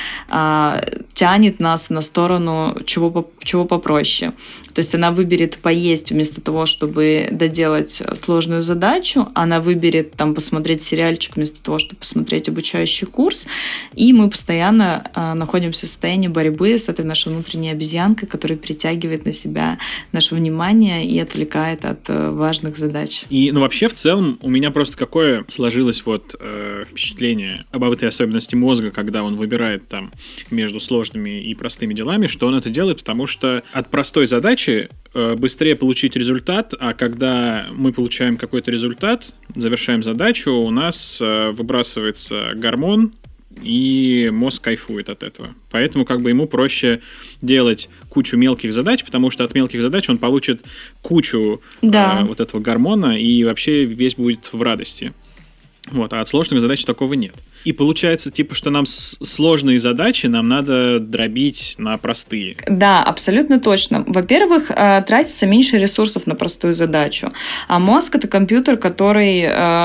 тянет нас на сторону чего попроще. То есть она выберет поесть вместо того, чтобы доделать сложную задачу, она выберет посмотреть сериальчик вместо того, чтобы посмотреть обучающий курс, и мы постоянно находимся в состоянии борьбы с этой нашей внутренней обезьянкой, которая притягивает на себя наше внимание и отвлекает от важных задач. И, вообще, в целом, у меня просто какое сложилось впечатление об этой особенности мозга, когда он выбирает между сложными и простыми делами, что он это делает, потому что от простой задачи быстрее получить результат, а когда мы получаем какой-то результат, завершаем задачу, у нас выбрасывается гормон, и мозг кайфует от этого. Поэтому как бы ему проще делать кучу мелких задач, потому что от мелких задач он получит кучу вот этого гормона и вообще весь будет в радости. Вот, а от сложных задач такого нет. И получается, типа, что нам сложные задачи нам надо дробить на простые. Да, абсолютно точно. Во-первых, тратится меньше ресурсов на простую задачу. А мозг – это компьютер, который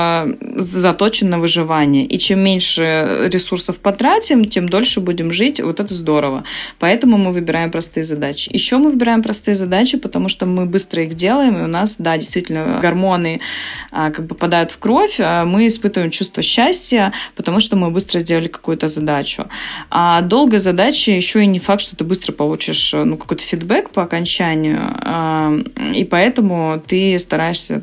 заточен на выживание. И чем меньше ресурсов потратим, тем дольше будем жить. Вот это здорово. Поэтому мы выбираем простые задачи. Еще мы выбираем простые задачи, потому что мы быстро их делаем, и у нас, да, действительно, гормоны как бы попадают в кровь, мы испытываем чувство счастья, потому что мы быстро сделали какую-то задачу. А долгая задача еще и не факт, что ты быстро получишь какой-то фидбэк по окончанию, и поэтому ты стараешься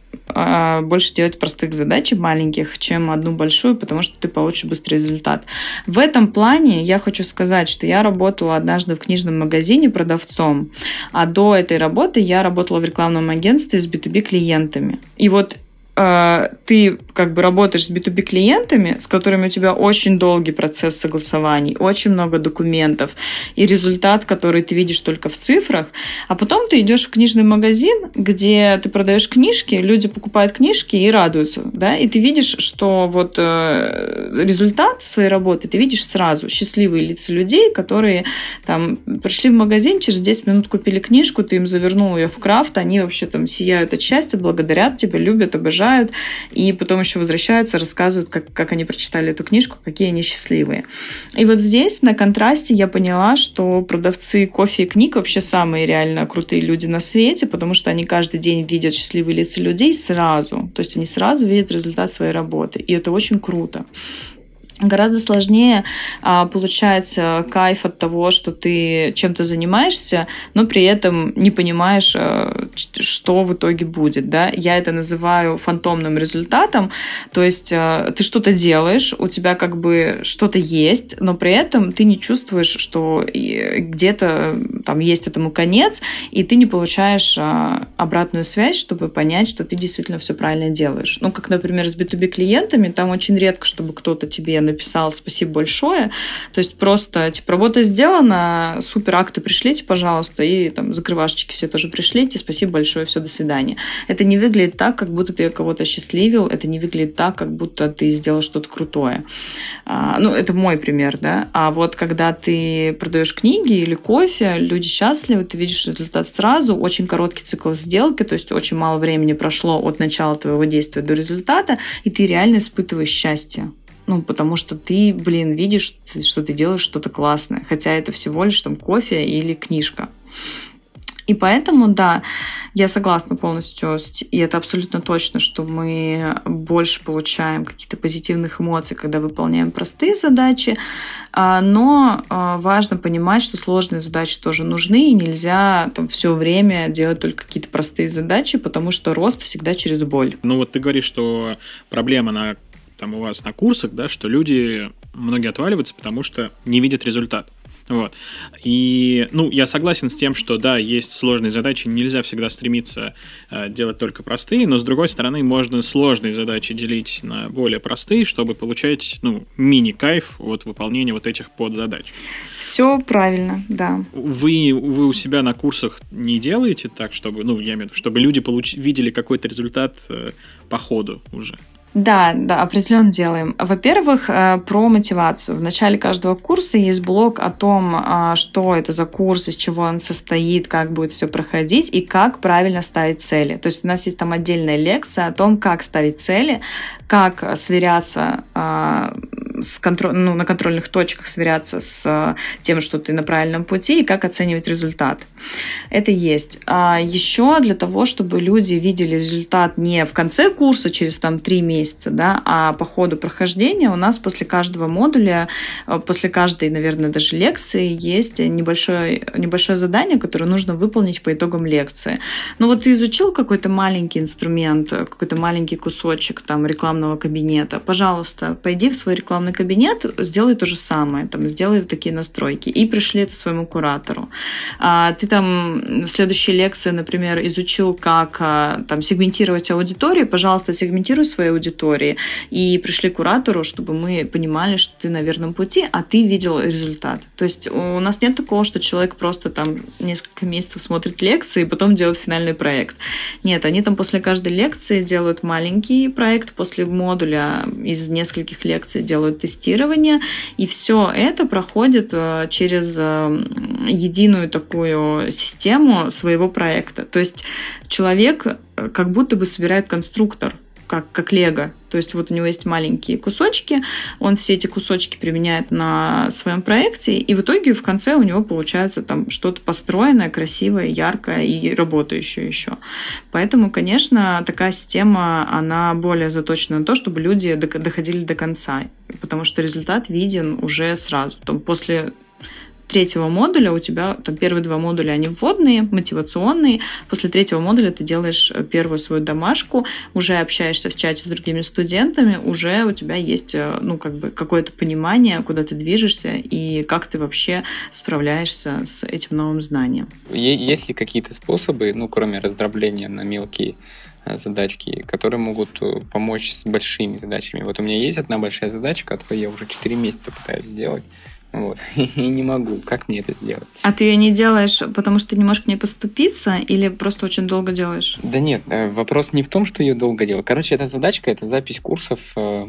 больше делать простых задач маленьких, чем одну большую, потому что ты получишь быстрый результат. В этом плане я хочу сказать, что я работала однажды в книжном магазине продавцом, а до этой работы я работала в рекламном агентстве с B2B клиентами. И вот ты как бы работаешь с B2B клиентами, с которыми у тебя очень долгий процесс согласований, очень много документов и результат, который ты видишь только в цифрах, а потом ты идешь в книжный магазин, где ты продаешь книжки, люди покупают книжки и радуются, да, и ты видишь, что вот результат своей работы ты видишь сразу, счастливые лица людей, которые там пришли в магазин, через 10 минут купили книжку, ты им завернул ее в крафт, они вообще там сияют от счастья, благодарят тебя, любят, обожают, и потом еще возвращаются, рассказывают, как они прочитали эту книжку, какие они счастливые. И вот здесь на контрасте я поняла, что продавцы кофе и книг вообще самые реально крутые люди на свете, потому что они каждый день видят счастливые лица людей сразу. То есть они сразу видят результат своей работы. И это очень круто. Гораздо сложнее получается кайф от того, что ты чем-то занимаешься, но при этом не понимаешь, что в итоге будет. Да? Я это называю фантомным результатом. То есть ты что-то делаешь, у тебя как бы что-то есть, но при этом ты не чувствуешь, что где-то там есть этому конец, и ты не получаешь обратную связь, чтобы понять, что ты действительно все правильно делаешь. Ну, как, например, с B2B клиентами, там очень редко, чтобы кто-то тебе написал «спасибо большое». То есть просто, типа, работа сделана, супер, акты пришлите, пожалуйста, и там закрывашечки все тоже пришлите, спасибо большое, все, до свидания. Это не выглядит так, как будто ты кого-то осчастливил, это не выглядит так, как будто ты сделал что-то крутое. Это мой пример, да. А вот когда ты продаешь книги или кофе, люди счастливы, ты видишь результат сразу, очень короткий цикл сделки, то есть очень мало времени прошло от начала твоего действия до результата, и ты реально испытываешь счастье. Потому что ты, видишь, что ты делаешь что-то классное, хотя это всего лишь там кофе или книжка. И поэтому, да, я согласна полностью, и это абсолютно точно, что мы больше получаем каких-то позитивных эмоций, когда выполняем простые задачи, но важно понимать, что сложные задачи тоже нужны, и нельзя там все время делать только какие-то простые задачи, потому что рост всегда через боль. Ты говоришь, что проблема у вас на курсах, да, что многие отваливаются, потому что не видят результат. Вот. И, я согласен с тем, что, да, есть сложные задачи, нельзя всегда стремиться делать только простые, но, с другой стороны, можно сложные задачи делить на более простые, чтобы получать, мини-кайф от выполнения вот этих подзадач. Все правильно, да. Вы у себя на курсах не делаете так, чтобы, я имею в виду, чтобы люди видели какой-то результат по ходу уже? Да, определенно делаем. Во-первых, про мотивацию. В начале каждого курса есть блок о том, что это за курс, из чего он состоит, как будет все проходить и как правильно ставить цели. То есть у нас есть там отдельная лекция о том, как ставить цели, как сверяться на контрольных точках, сверяться с тем, что ты на правильном пути, и как оценивать результат. Это есть. А еще для того, чтобы люди видели результат не в конце курса, через 3 месяца, да, а по ходу прохождения у нас после каждого модуля, после каждой, наверное, даже лекции есть небольшое задание, которое нужно выполнить по итогам лекции. Ты изучил какой-то маленький инструмент, какой-то маленький кусочек рекламного кабинета, пожалуйста, пойди в свой рекламный съемный кабинет, сделай то же самое, там, сделай такие настройки, и пришли это своему куратору. Ты там в следующей лекции, например, изучил, как там сегментировать аудиторию, пожалуйста, сегментируй свои аудитории, и пришли к куратору, чтобы мы понимали, что ты на верном пути, а ты видел результат. То есть у нас нет такого, что человек просто там несколько месяцев смотрит лекции и потом делает финальный проект. Нет, они там после каждой лекции делают маленький проект, после модуля из нескольких лекций делают тестирование, и все это проходит через единую такую систему своего проекта. То есть человек как будто бы собирает конструктор, как лего. То есть вот у него есть маленькие кусочки, он все эти кусочки применяет на своем проекте, и в итоге в конце у него получается там что-то построенное, красивое, яркое и работающее еще. Поэтому, конечно, такая система, она более заточена на то, чтобы люди доходили до конца, потому что результат виден уже сразу. Там, после третьего модуля у тебя, там, первые 2 модуля, они вводные, мотивационные. После третьего модуля ты делаешь первую свою домашку, уже общаешься в чате с другими студентами, уже у тебя есть, ну, как бы какое-то понимание, куда ты движешься и как ты вообще справляешься с этим новым знанием. Есть ли какие-то способы, ну, кроме раздробления на мелкие задачки, которые могут помочь с большими задачами? Вот у меня есть одна большая задача, которую я уже 4 месяца пытаюсь сделать. Вот. И не могу. Как мне это сделать? А ты ее не делаешь, потому что ты не можешь к ней поступиться, или просто очень долго делаешь? Да нет, вопрос не в том, что ее долго делать. Короче, эта задачка, это запись курсов. У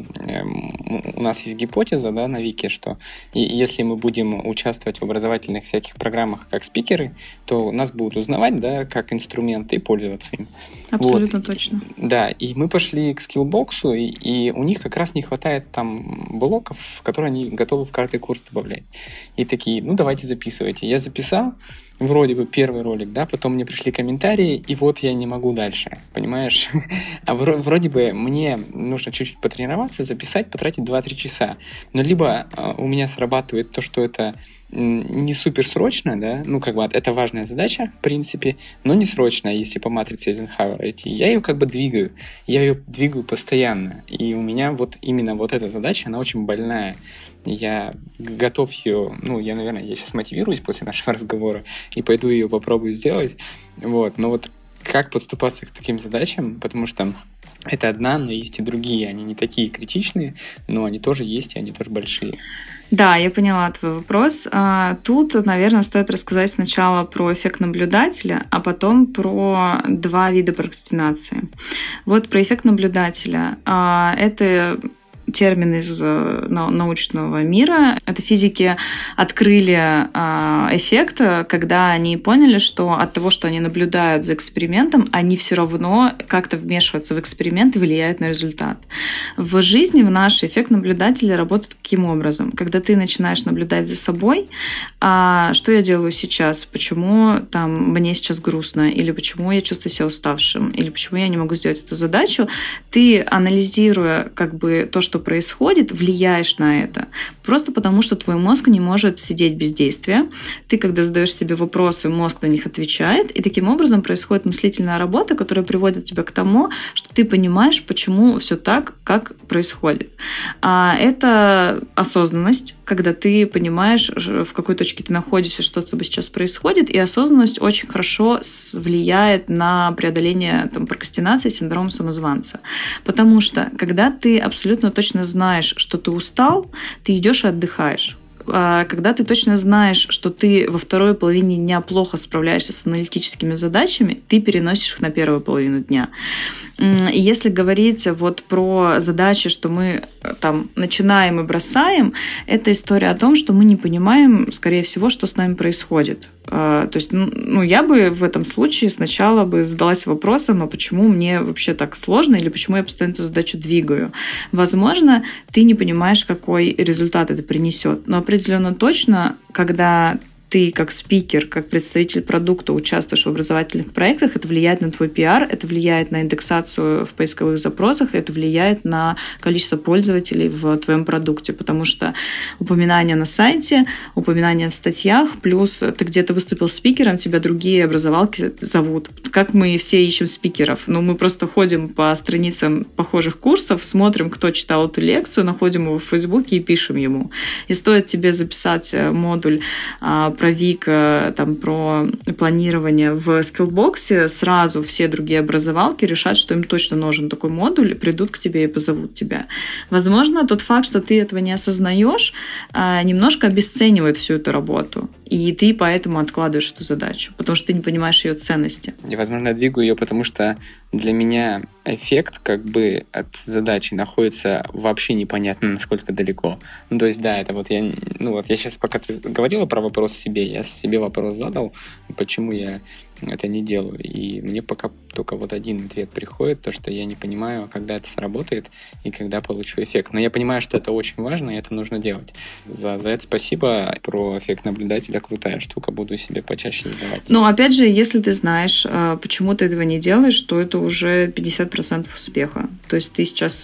нас есть гипотеза, да, на Вике, что если мы будем участвовать в образовательных всяких программах как спикеры, то нас будут узнавать, да, как инструмент и пользоваться им. Абсолютно вот. Точно. Да, и мы пошли к скиллбоксу, и у них как раз не хватает там блоков, которые они готовы в каждый курс добавлять. И такие, ну давайте записывайте. Я записал, вроде бы первый ролик, да, потом мне пришли комментарии, и вот я не могу дальше, понимаешь? А вроде бы мне нужно чуть-чуть потренироваться, записать, потратить 2-3 часа. Но либо у меня срабатывает то, что это не супер срочно, да, ну как бы это важная задача, в принципе, но не срочно, если по матрице Эйзенхауэра идти. Я ее как бы двигаю, я ее двигаю постоянно, и у меня вот именно вот эта задача, она очень больная. Я готов ее, ну, я сейчас мотивируюсь после нашего разговора и пойду ее попробую сделать, вот, но вот как подступаться к таким задачам, потому что это одна, но есть и другие, они не такие критичные, но они тоже есть, и они тоже большие. Да, я поняла твой вопрос. Тут, наверное, стоит рассказать сначала про эффект наблюдателя, а потом про 2 вида прокрастинации. Вот про эффект наблюдателя. Это термин из научного мира. Это физики открыли эффект, когда они поняли, что от того, что они наблюдают за экспериментом, они все равно как-то вмешиваются в эксперимент и влияют на результат. В жизни в нашей эффект наблюдателя работает каким образом? Когда ты начинаешь наблюдать за собой, что я делаю сейчас, почему там мне сейчас грустно, или почему я чувствую себя уставшим, или почему я не могу сделать эту задачу, ты, анализируя как бы то, что происходит, влияешь на это. Просто потому, что твой мозг не может сидеть без действия. Ты, когда задаешь себе вопросы, мозг на них отвечает, и таким образом происходит мыслительная работа, которая приводит тебя к тому, что ты понимаешь, почему все так, как происходит. Это осознанность, когда ты понимаешь, в какой точке ты находишься, что с тобой сейчас происходит, и осознанность очень хорошо влияет на преодоление прокрастинации, синдрома самозванца. Потому что, когда ты абсолютно точно знаешь, что ты устал, ты идешь и отдыхаешь. Когда ты точно знаешь, что ты во второй половине дня плохо справляешься с аналитическими задачами, ты переносишь их на первую половину дня. И если говорить вот про задачи, что мы там начинаем и бросаем, это история о том, что мы не понимаем, скорее всего, что с нами происходит. То есть, я бы в этом случае сначала бы задалась вопросом, а почему мне вообще так сложно, или почему я постоянно эту задачу двигаю. Возможно, ты не понимаешь, какой результат это принесет, но определенно точно, когда ты как спикер, как представитель продукта участвуешь в образовательных проектах, это влияет на твой пиар, это влияет на индексацию в поисковых запросах, это влияет на количество пользователей в твоем продукте, потому что упоминания на сайте, упоминания в статьях, плюс ты где-то выступил спикером, тебя другие образовалки зовут. Как мы все ищем спикеров? Ну, мы просто ходим по страницам похожих курсов, смотрим, кто читал эту лекцию, находим его в Фейсбуке и пишем ему. И стоит тебе записать модуль про ВИК, там, про планирование в Skillbox, сразу все другие образовалки решат, что им точно нужен такой модуль, придут к тебе и позовут тебя. Возможно, тот факт, что ты этого не осознаешь, немножко обесценивает всю эту работу. И ты поэтому откладываешь эту задачу, потому что ты не понимаешь ее ценности. И, возможно, я двигаю ее, потому что для меня эффект как бы от задачи находится вообще непонятно, насколько далеко. Ну, то есть, да, это вот я сейчас, пока ты говорила про вопрос себе, я себе вопрос задал, почему я это не делаю. И мне пока только вот один ответ приходит, то, что я не понимаю, когда это сработает и когда получу эффект. Но я понимаю, что это очень важно, и это нужно делать. За это спасибо. Про эффект наблюдателя крутая штука, буду себе почаще задавать. Но опять же, если ты знаешь, почему ты этого не делаешь, то это уже 50% успеха. То есть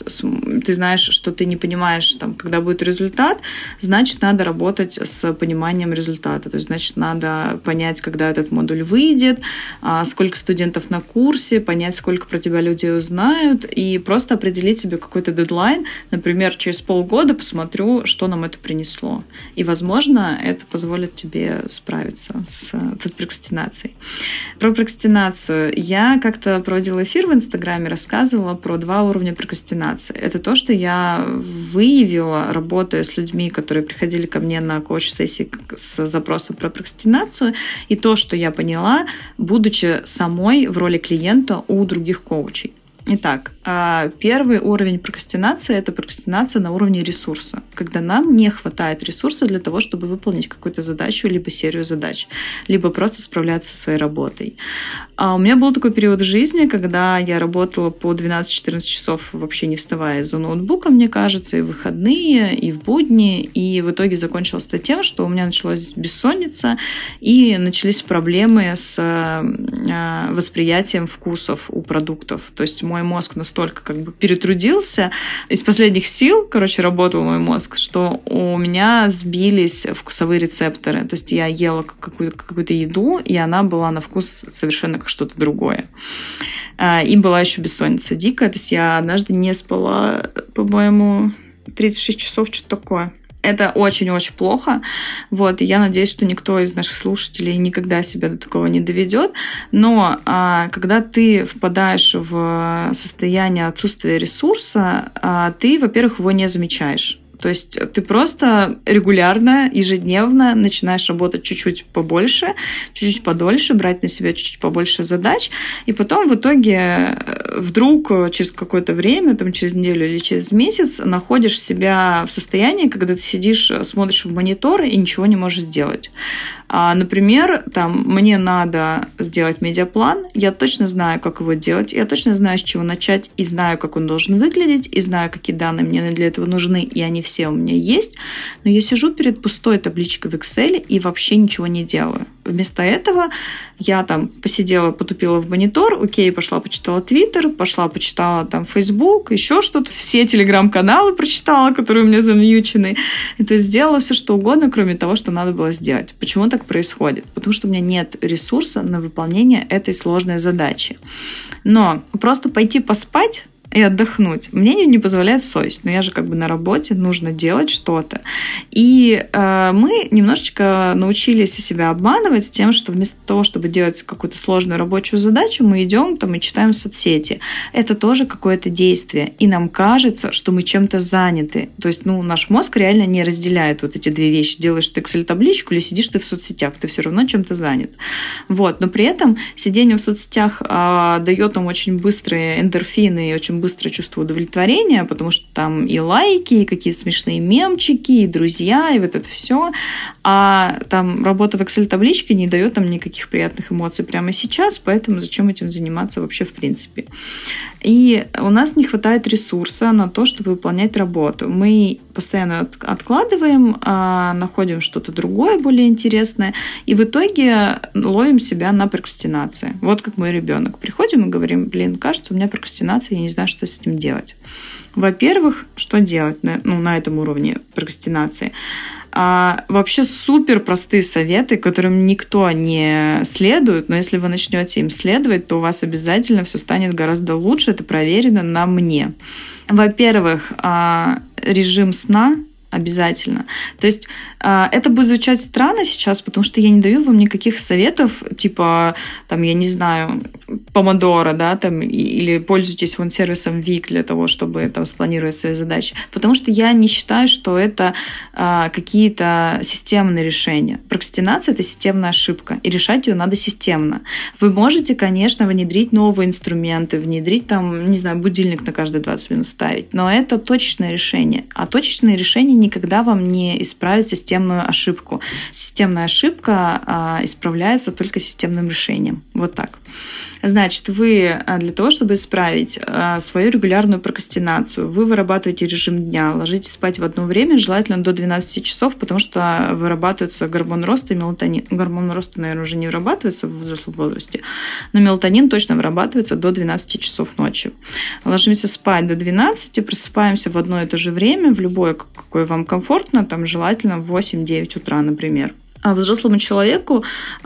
ты знаешь, что ты не понимаешь, там, когда будет результат, значит, надо работать с пониманием результата. То есть, значит, надо понять, когда этот модуль выйдет, сколько студентов на курсе, понять, сколько про тебя людей узнают, и просто определить себе какой-то дедлайн. Например, через полгода посмотрю, что нам это принесло. И, возможно, это позволит тебе справиться с прокрастинацией. Про прокрастинацию. Я как-то проводила эфир в Инстаграме, рассказывала про 2 уровня прокрастинации. Это то, что я выявила, работая с людьми, которые приходили ко мне на коуч-сессии с запросом про прокрастинацию, и то, что я поняла, будучи самой в роли клиента у других коучей. Итак, первый уровень прокрастинации – это прокрастинация на уровне ресурса, когда нам не хватает ресурса для того, чтобы выполнить какую-то задачу, либо серию задач, либо просто справляться со своей работой. У меня был такой период в жизни, когда я работала по 12-14 часов, вообще не вставая за ноутбуком, мне кажется, и в выходные, и в будни, и в итоге закончилось это тем, что у меня началась бессонница, и начались проблемы с восприятием вкусов у продуктов. То есть мой мозг настолько как бы перетрудился, из последних сил, работал мой мозг, что у меня сбились вкусовые рецепторы. То есть я ела какую-то еду, и она была на вкус совершенно как что-то другое. И была еще бессонница дикая. То есть я однажды не спала, по-моему, 36 часов, что-то такое. Это очень-очень плохо. И я надеюсь, что никто из наших слушателей никогда себя до такого не доведет. Но когда ты впадаешь в состояние отсутствия ресурса, ты, во-первых, его не замечаешь. То есть ты просто регулярно, ежедневно начинаешь работать чуть-чуть побольше, чуть-чуть подольше, брать на себя чуть-чуть побольше задач, и потом в итоге вдруг через какое-то время, через неделю или через месяц, находишь себя в состоянии, когда ты сидишь, смотришь в монитор и ничего не можешь сделать. Например, мне надо сделать медиаплан, я точно знаю, как его делать, я точно знаю, с чего начать, и знаю, как он должен выглядеть, и знаю, какие данные мне для этого нужны, и они все у меня есть, но я сижу перед пустой табличкой в Excel и вообще ничего не делаю. Вместо этого я посидела, потупила в монитор, пошла почитала Twitter, пошла почитала Facebook, еще что-то, все телеграм-каналы прочитала, которые у меня замьючены, и то есть сделала все, что угодно, кроме того, что надо было сделать. Почему так происходит? Потому что у меня нет ресурса на выполнение этой сложной задачи. Но просто пойти поспать и отдохнуть мне не позволяет совесть. Но я же на работе, нужно делать что-то. И мы немножечко научились себя обманывать тем, что вместо того, чтобы делать какую-то сложную рабочую задачу, мы идем и читаем соцсети. Это тоже какое-то действие. И нам кажется, что мы чем-то заняты. То есть, наш мозг реально не разделяет эти 2 вещи. Делаешь ты Excel-табличку или сидишь ты в соцсетях. Ты все равно чем-то занят. Но при этом сидение в соцсетях дает нам очень быстрые эндорфины и очень быстрое чувство удовлетворения, потому что там и лайки, и какие-то смешные мемчики, и друзья, и вот это все. А там работа в Excel-табличке не дает там никаких приятных эмоций прямо сейчас, поэтому зачем этим заниматься вообще в принципе. И у нас не хватает ресурса на то, чтобы выполнять работу. Мы постоянно откладываем, находим что-то другое, более интересное, и в итоге ловим себя на прокрастинации. Вот как мой ребенок. Приходим и говорим, кажется, у меня прокрастинация, я не знаю, что с этим делать. Во-первых, что делать на этом уровне прокрастинации? Вообще супер простые советы, которым никто не следует, но если вы начнете им следовать, то у вас обязательно все станет гораздо лучше. Это проверено на мне. Во-первых, режим сна обязательно. То есть это будет звучать странно сейчас, потому что я не даю вам никаких советов, типа, там, я не знаю, помодоро, да, там, или пользуйтесь вон сервисом Вик для того, чтобы там спланировать свои задачи. Потому что я не считаю, что это какие-то системные решения. Прокрастинация – это системная ошибка, и решать ее надо системно. Вы можете, конечно, внедрить новые инструменты, внедрить там, не знаю, будильник на каждые 20 минут ставить, но это точечное решение. А точечные решения никогда вам не исправят системную ошибку. Системная ошибка исправляется только системным решением. Вот так. Значит, вы для того, чтобы исправить свою регулярную прокрастинацию, вы вырабатываете режим дня, ложитесь спать в одно время, желательно до 12 часов, потому что вырабатывается гормон роста и мелатонин. Гормон роста, наверное, уже не вырабатывается в взрослом возрасте, но мелатонин точно вырабатывается до 12 часов ночи. Ложимся спать до 12, просыпаемся в одно и то же время, в любое, какое вам комфортно, там желательно в 8-9 утра, например. А взрослому человеку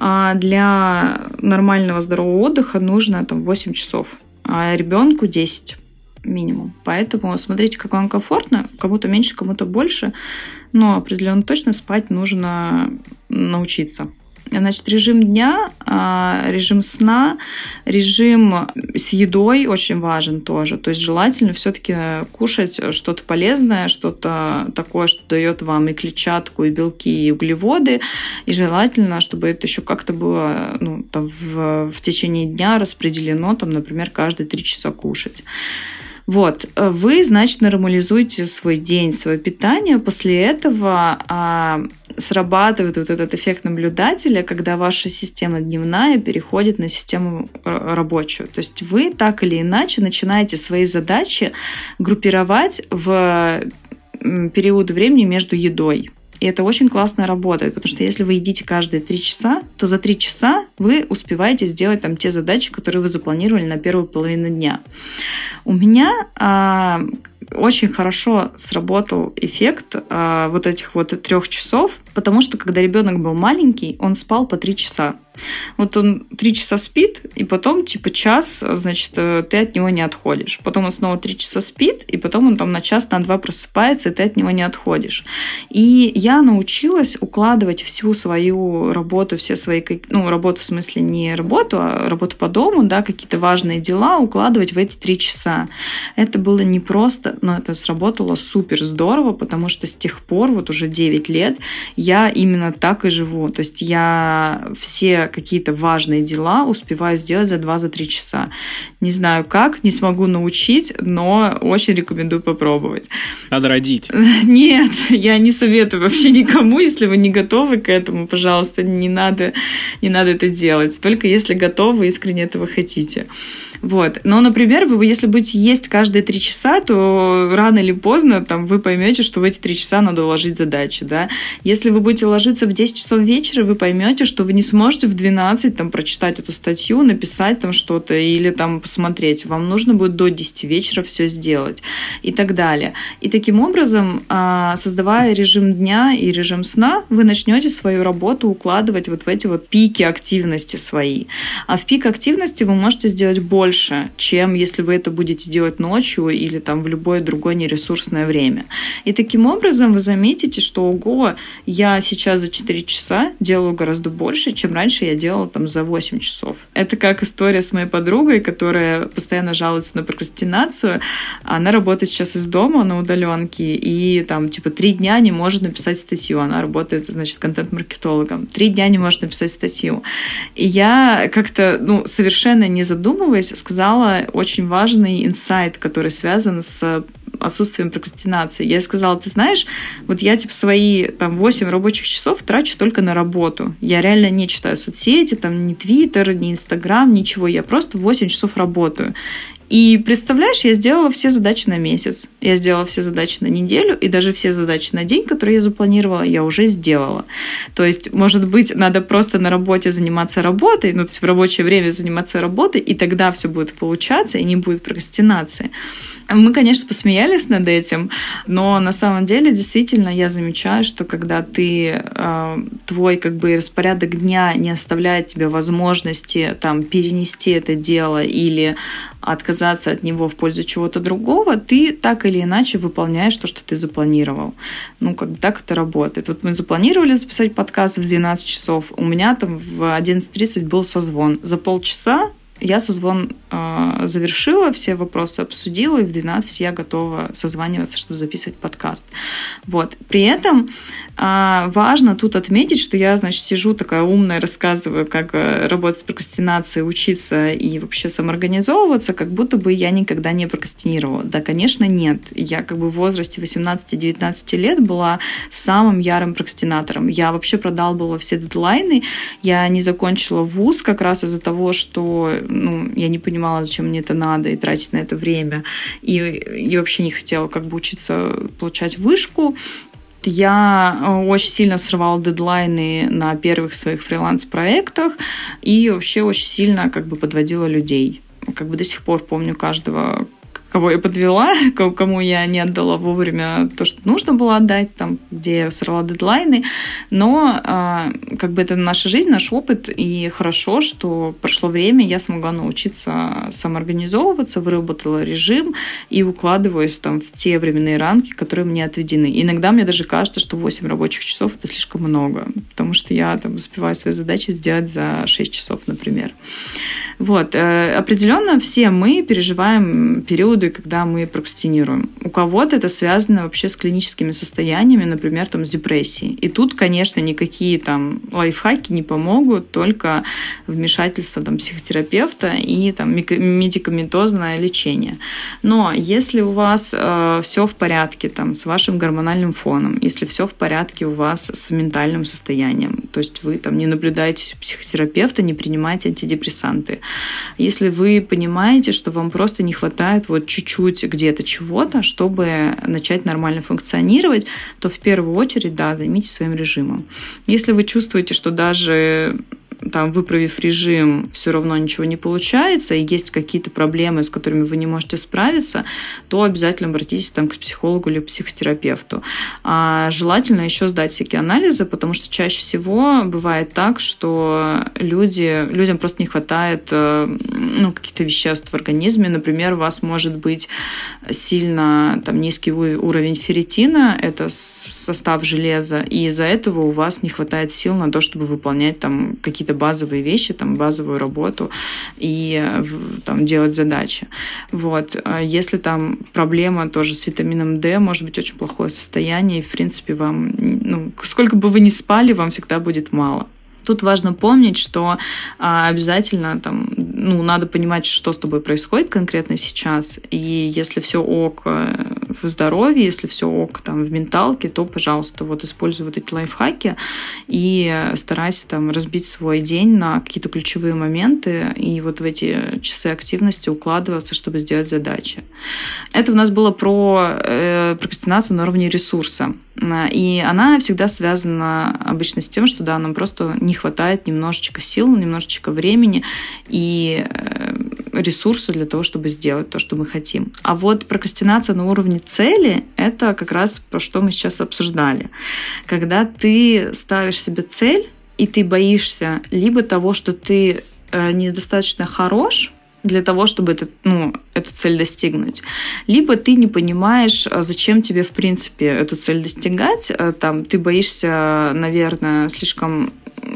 для нормального здорового отдыха нужно там 8 часов, а ребенку 10 минимум. Поэтому смотрите, как вам комфортно, кому-то меньше, кому-то больше, но определенно точно спать нужно научиться. Значит, режим дня, режим сна, режим с едой очень важен тоже. То есть желательно все-таки кушать что-то полезное, что-то такое, что дает вам и клетчатку, и белки, и углеводы. И желательно, чтобы это еще как-то было там, в течение дня распределено, там, например, каждые 3 часа кушать. Вот, вы, значит, нормализуете свой день, свое питание. После этого срабатывает вот этот эффект наблюдателя, когда ваша система дневная переходит на систему рабочую. То есть вы так или иначе начинаете свои задачи группировать в периоды времени между едой. И это очень классно работает, потому что если вы едите каждые 3 часа, то за 3 часа вы успеваете сделать там те задачи, которые вы запланировали на первую половину дня. У меня очень хорошо сработал эффект вот этих вот 3 часов, потому что когда ребенок был маленький, он спал по 3 часа. Вот он 3 часа спит, и потом типа час, значит, ты от него не отходишь. Потом он снова 3 часа спит, и потом он там на час, на 2 просыпается, и ты от него не отходишь. И я научилась укладывать всю свою работу, все свои, работу в смысле не работу, а работу по дому, да, какие-то важные дела укладывать в эти 3 часа. Это было непросто, но это сработало супер здорово, потому что с тех пор, вот уже 9 лет, я именно так и живу. То есть я все какие-то важные дела успеваю сделать за 2-3 часа. Не знаю как, не смогу научить, но очень рекомендую попробовать. Надо родить. Нет, я не советую вообще никому, если вы не готовы к этому, пожалуйста, не надо это делать. Только если готовы, искренне этого хотите. Вот. Но, например, вы, если будете есть каждые 3 часа, то рано или поздно там, вы поймете, что в эти 3 часа надо уложить задачи. Да? Если вы будете ложиться в 10 часов вечера, вы поймете, что вы не сможете в 12 там, прочитать эту статью, написать там что-то или там, посмотреть. Вам нужно будет до 10 вечера все сделать и так далее. И таким образом, создавая режим дня и режим сна, вы начнете свою работу укладывать вот в эти вот пики активности свои. А в пик активности вы можете сделать больше, чем если вы это будете делать ночью или там в любое любое другое нересурсное время. И таким образом вы заметите, что ого, я сейчас за 4 часа делаю гораздо больше, чем раньше я делала там за 8 часов. Это как история с моей подругой, которая постоянно жалуется на прокрастинацию. Она работает сейчас из дома на удаленке и там типа 3 дня не может написать статью. Она работает, значит, контент-маркетологом. 3 дня не может написать статью. И я как-то, совершенно не задумываясь, сказала очень важный инсайт, который связан с отсутствием прокрастинации. Я ей сказала, ты знаешь, вот я типа свои там 8 рабочих часов трачу только на работу. Я реально не читаю соцсети, там ни Твиттер, ни Инстаграм, ничего. Я просто 8 часов работаю. И представляешь, я сделала все задачи на месяц, я сделала все задачи на неделю, и даже все задачи на день, которые я запланировала, я уже сделала. То есть, может быть, надо просто на работе заниматься работой, то есть в рабочее время заниматься работой, и тогда все будет получаться, и не будет прокрастинации. Мы, конечно, посмеялись над этим, но на самом деле действительно я замечаю, что когда твой распорядок дня не оставляет тебе возможности там перенести это дело или отказаться от него в пользу чего-то другого, ты так или иначе выполняешь то, что ты запланировал. Так это работает. Вот мы запланировали записать подкаст в 12 часов, у меня там в 11:30 был созвон. За полчаса я созвон завершила, все вопросы обсудила, и в 12 я готова созваниваться, чтобы записывать подкаст. Вот. При этом важно тут отметить, что я, сижу такая умная, рассказываю, как работать с прокрастинацией, учиться и вообще самоорганизовываться, как будто бы я никогда не прокрастинировала. Да, конечно, нет. Я в возрасте 18-19 лет была самым ярым прокрастинатором. Я вообще продалбывала все дедлайны. Я не закончила вуз как раз из-за того, что я не понимала, зачем мне это надо, и тратить на это время. И вообще не хотела учиться получать вышку. Я очень сильно срывала дедлайны на первых своих фриланс-проектах и вообще очень сильно подводила людей. До сих пор помню каждого, кого я подвела, кому я не отдала вовремя то, что нужно было отдать, там, где я сорвала дедлайны. Но это наша жизнь, наш опыт, и хорошо, что прошло время, я смогла научиться самоорганизовываться, выработала режим и укладываюсь там в те временные рамки, которые мне отведены. Иногда мне даже кажется, что 8 рабочих часов – это слишком много, потому что я там успеваю свои задачи сделать за 6 часов, например. Вот. Определенно все мы переживаем периоды, когда мы прокрастинируем. У кого-то это связано вообще с клиническими состояниями, например, с депрессией. И тут, конечно, никакие лайфхаки не помогут, только вмешательство психотерапевта и медикаментозное лечение. Но если у вас все в порядке с вашим гормональным фоном, если все в порядке у вас с ментальным состоянием, то есть вы не наблюдаете психотерапевта, не принимаете антидепрессанты, если вы понимаете, что вам просто не хватает чуть-чуть где-то чего-то, чтобы начать нормально функционировать, то в первую очередь, займитесь своим режимом. Если вы чувствуете, что даже выправив режим, все равно ничего не получается, и есть какие-то проблемы, с которыми вы не можете справиться, то обязательно обратитесь к психологу или психотерапевту. А желательно еще сдать всякие анализы, потому что чаще всего бывает так, что людям просто не хватает каких-то веществ в организме. Например, у вас может быть сильно низкий уровень ферритина, это состав железа, и из-за этого у вас не хватает сил на то, чтобы выполнять какие-то базовые вещи, базовую работу и делать задачи. Вот. Если проблема тоже с витамином D, может быть очень плохое состояние, и в принципе вам, сколько бы вы ни спали, вам всегда будет мало. Тут важно помнить, что обязательно надо понимать, что с тобой происходит конкретно сейчас. И если все ок в здоровье, если все ок в менталке, то, пожалуйста, используй эти лайфхаки и старайся разбить свой день на какие-то ключевые моменты и в эти часы активности укладываться, чтобы сделать задачи. Это у нас было про прокрастинацию на уровне ресурса. И она всегда связана обычно с тем, что нам просто не хватает немножечко сил, немножечко времени и ресурса для того, чтобы сделать то, что мы хотим. А прокрастинация на уровне цели – это как раз про что мы сейчас обсуждали. Когда ты ставишь себе цель, и ты боишься либо того, что ты недостаточно хорош для того, чтобы эту цель достигнуть. Либо ты не понимаешь, зачем тебе, в принципе, эту цель достигать. Там, ты боишься, наверное, слишком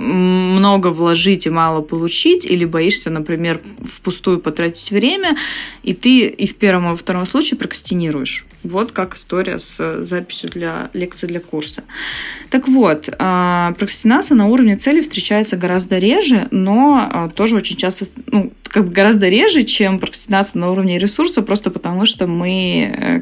много вложить и мало получить, или боишься, например, впустую потратить время, и ты и в первом, и во втором случае прокрастинируешь. Вот как история с записью для лекции для курса. Так вот, прокрастинация на уровне цели встречается гораздо реже, но тоже очень часто, гораздо реже, чем прокрастинация на уровне ресурса, просто потому что мы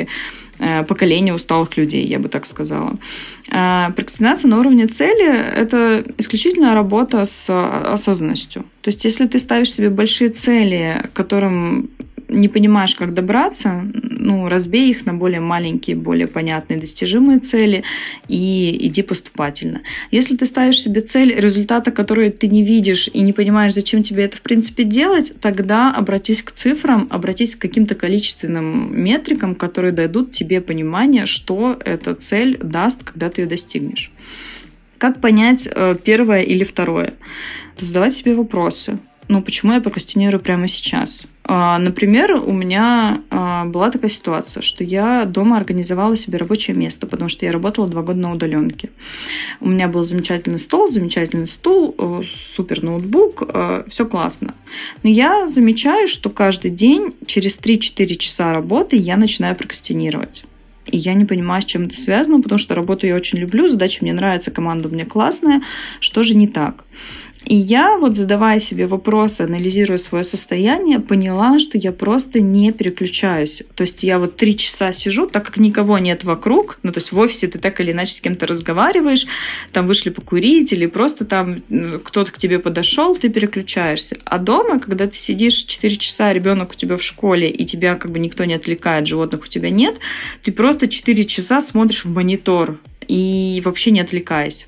поколение усталых людей, я бы так сказала. Прокрастинация на уровне цели – это исключительно работа с осознанностью. То есть, если ты ставишь себе большие цели, к которым не понимаешь, как добраться, разбей их на более маленькие, более понятные, достижимые цели и иди поступательно. Если ты ставишь себе цель, результата, который ты не видишь и не понимаешь, зачем тебе это в принципе делать, тогда обратись к цифрам, обратись к каким-то количественным метрикам, которые дадут тебе понимание, что эта цель даст, когда ты ее достигнешь. Как понять, первое или второе? Задавать себе вопросы. Почему я прокрастинирую прямо сейчас? Например, у меня была такая ситуация, что я дома организовала себе рабочее место, потому что я работала 2 года на удаленке. У меня был замечательный стол, замечательный стул, супер ноутбук, все классно. Но я замечаю, что каждый день через 3-4 часа работы я начинаю прокрастинировать. И я не понимаю, с чем это связано, потому что работу я очень люблю, задача мне нравится, команда у меня классная. Что же не так? И я, задавая себе вопросы, анализируя свое состояние, поняла, что я просто не переключаюсь. То есть я 3 часа сижу, так как никого нет вокруг, то есть в офисе ты так или иначе с кем-то разговариваешь, там вышли покурить или просто там кто-то к тебе подошел, ты переключаешься. А дома, когда ты сидишь 4 часа, ребенок у тебя в школе, и тебя никто не отвлекает, животных у тебя нет, ты просто 4 часа смотришь в монитор и вообще не отвлекаясь.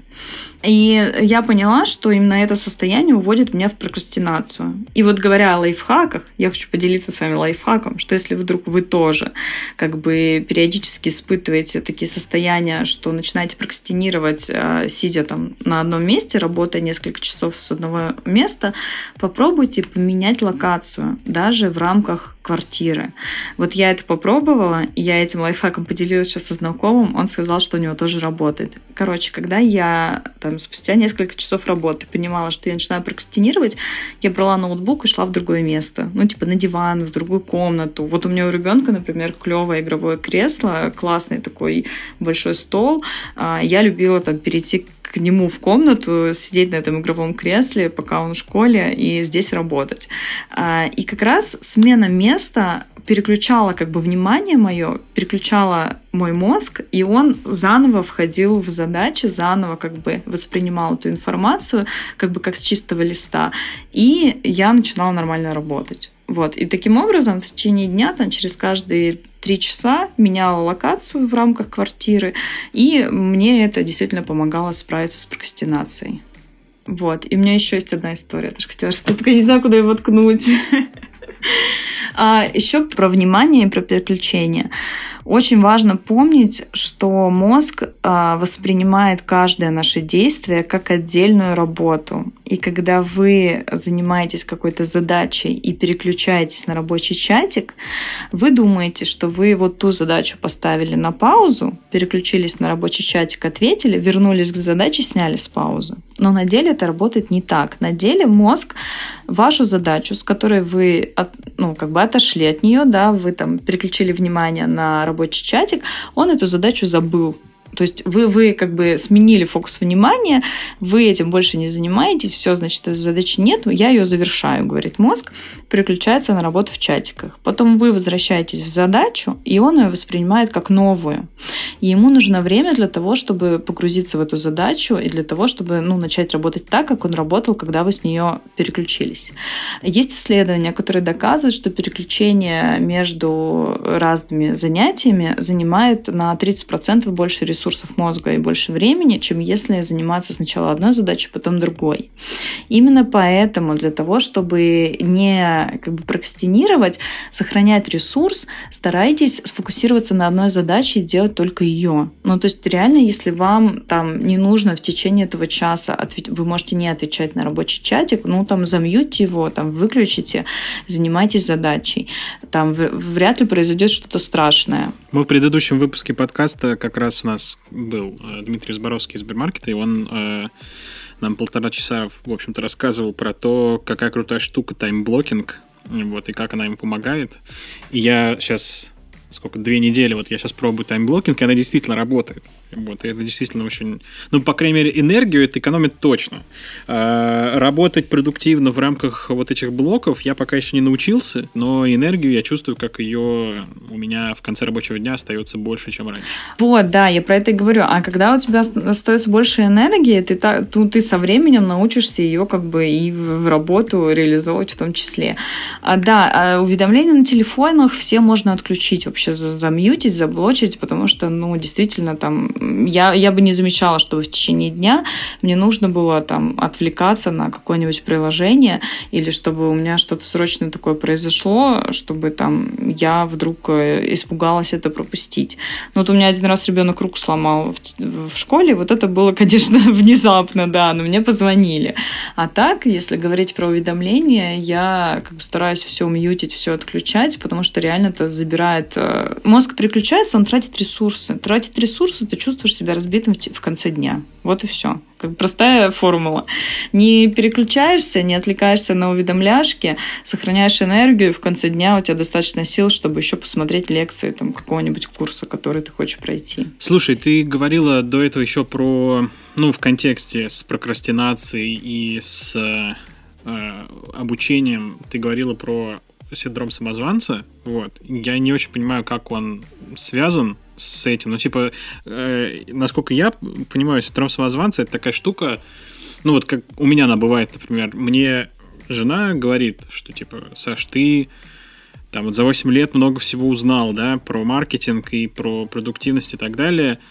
И я поняла, что именно это состояние уводит меня в прокрастинацию. И говоря о лайфхаках, я хочу поделиться с вами лайфхаком, что если вдруг вы тоже периодически испытываете такие состояния, что начинаете прокрастинировать, сидя там на одном месте, работая несколько часов с одного места, попробуйте поменять локацию, даже в рамках квартиры. Я это попробовала, и я этим лайфхаком поделилась сейчас со знакомым, он сказал, что у него тоже работает. Когда я спустя несколько часов работы понимала, что я начинаю прокрастинировать, я брала ноутбук и шла в другое место. На диван, в другую комнату. У меня у ребенка, например, клевое игровое кресло, классный такой большой стол. Я любила перейти к нему в комнату, сидеть на этом игровом кресле, пока он в школе, и здесь работать. И как раз смена места переключала внимание мое, переключала мой мозг, и он заново входил в задачи, заново воспринимал эту информацию как с чистого листа, и я начинала нормально работать. И таким образом в течение дня, через каждые 3 часа меняла локацию в рамках квартиры, и мне это действительно помогало справиться с прокрастинацией. И у меня еще есть одна история. Я тоже хотела рассказать, только не знаю, куда ее воткнуть. Еще про внимание и про переключение. Очень важно помнить, что мозг воспринимает каждое наше действие как отдельную работу. И когда вы занимаетесь какой-то задачей и переключаетесь на рабочий чатик, вы думаете, что вы ту задачу поставили на паузу, переключились на рабочий чатик, ответили, вернулись к задаче, сняли с паузы. Но на деле это работает не так. На деле мозг вашу задачу, с которой вы отошли от нее, вы переключили внимание на рабочий чатик, он эту задачу забыл. То есть вы сменили фокус внимания, вы этим больше не занимаетесь, все, значит, этой задачи нету, я ее завершаю, говорит мозг, переключается на работу в чатиках. Потом вы возвращаетесь в задачу, и он ее воспринимает как новую. И ему нужно время для того, чтобы погрузиться в эту задачу и для того, чтобы начать работать так, как он работал, когда вы с нее переключились. Есть исследования, которые доказывают, что переключение между разными занятиями занимает на 30% больше ресурсов, ресурсов мозга и больше времени, чем если заниматься сначала одной задачей, потом другой. Именно поэтому для того, чтобы не прокрастинировать, сохранять ресурс, старайтесь сфокусироваться на одной задаче и делать только ее. То есть реально, если вам там не нужно в течение этого часа, вы можете не отвечать на рабочий чатик, замьюте его, выключите, занимайтесь задачей. Там вряд ли произойдет что-то страшное. Мы в предыдущем выпуске подкаста как раз у нас был Дмитрий Зборовский из Сбермаркета, и он нам 1,5 часа, в общем-то, рассказывал про то, какая крутая штука таймблокинг, и как она им помогает. И я сейчас... 2 недели, я сейчас пробую таймблокинг, и она действительно работает. И это действительно очень... по крайней мере, энергию это экономит точно. Работать продуктивно в рамках этих блоков я пока еще не научился, но энергию я чувствую, как ее у меня в конце рабочего дня остается больше, чем раньше. Я про это и говорю. А когда у тебя остается больше энергии, ты со временем научишься ее и в работу реализовывать в том числе. Уведомления на телефонах все можно отключить вообще, замьютить, заблочить, потому что, действительно, я бы не замечала, что в течение дня мне нужно было отвлекаться на какое-нибудь приложение или чтобы у меня что-то срочное такое произошло, чтобы я вдруг испугалась это пропустить. У меня один раз ребенок руку сломал в школе, это было, конечно, внезапно, но мне позвонили. А так, если говорить про уведомления, я стараюсь все мьютить, все отключать, потому что реально это забирает... Мозг переключается, он тратит ресурсы. Тратит ресурсы, ты чувствуешь себя разбитым в конце дня. Вот и все. Простая формула. Не переключаешься, не отвлекаешься на уведомляшки, сохраняешь энергию, и в конце дня у тебя достаточно сил, чтобы еще посмотреть лекции какого-нибудь курса, который ты хочешь пройти. Слушай, ты говорила до этого еще про, в контексте с прокрастинацией и с обучением, ты говорила про синдром самозванца. Я не очень понимаю, как он связан с этим. Насколько я понимаю, синдром самозванца — это такая штука, как у меня она бывает, например, мне жена говорит, что, Саш, ты за 8 лет много всего узнал, про маркетинг и про продуктивность и так далее.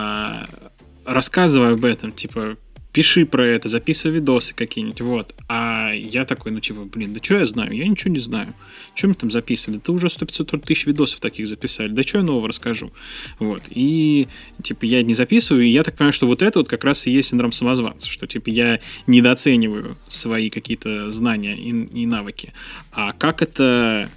Рассказывай об этом, пиши про это, записывай видосы какие-нибудь, А я такой, да что я знаю? Я ничего не знаю. Что мне там записывали? Да ты уже 100-500 тысяч видосов таких записали. Да что я нового расскажу? И, я не записываю, и я так понимаю, что это как раз и есть синдром самозванца, что, я недооцениваю свои какие-то знания и навыки. А как это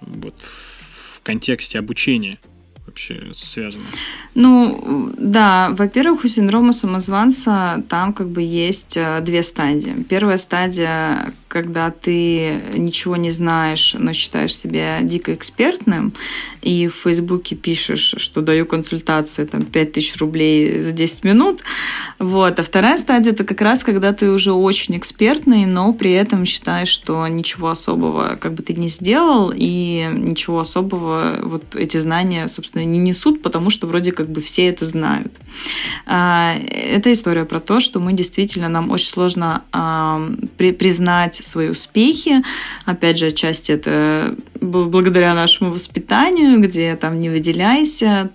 в контексте обучения вообще связано? Во-первых, у синдрома самозванца там есть 2 стадии. Первая стадия, когда ты ничего не знаешь, но считаешь себя дико экспертным, и в Фейсбуке пишешь, что даю консультации 5000 рублей за 10 минут. А вторая стадия — это как раз, когда ты уже очень экспертный, но при этом считаешь, что ничего особого ты не сделал, и ничего особого эти знания, собственно, не несут, потому что вроде все это знают. Это история про то, что нам очень сложно признать свои успехи. Опять же, отчасти это благодаря нашему воспитанию, где не выделяйся,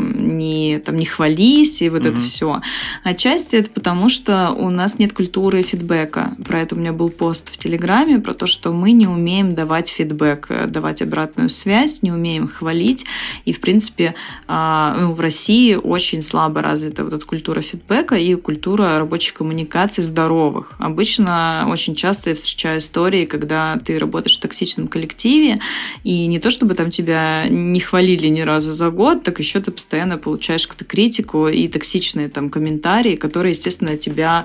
не хвались, и это все. Отчасти это потому, что у нас нет культуры фидбэка. Про это у меня был пост в Телеграме, про то, что мы не умеем давать фидбэк, давать обратную связь, не умеем хвалить. И, в принципе, в России очень слабо развита эта культура фидбэка и культура рабочей коммуникации здоровых. Обычно очень часто я встречаю истории, когда ты работаешь в токсичном коллективе, и не то чтобы тебя не хвалили ни разу за год, так еще ты постоянно получаешь какую-то критику и токсичные комментарии, которые, естественно, тебя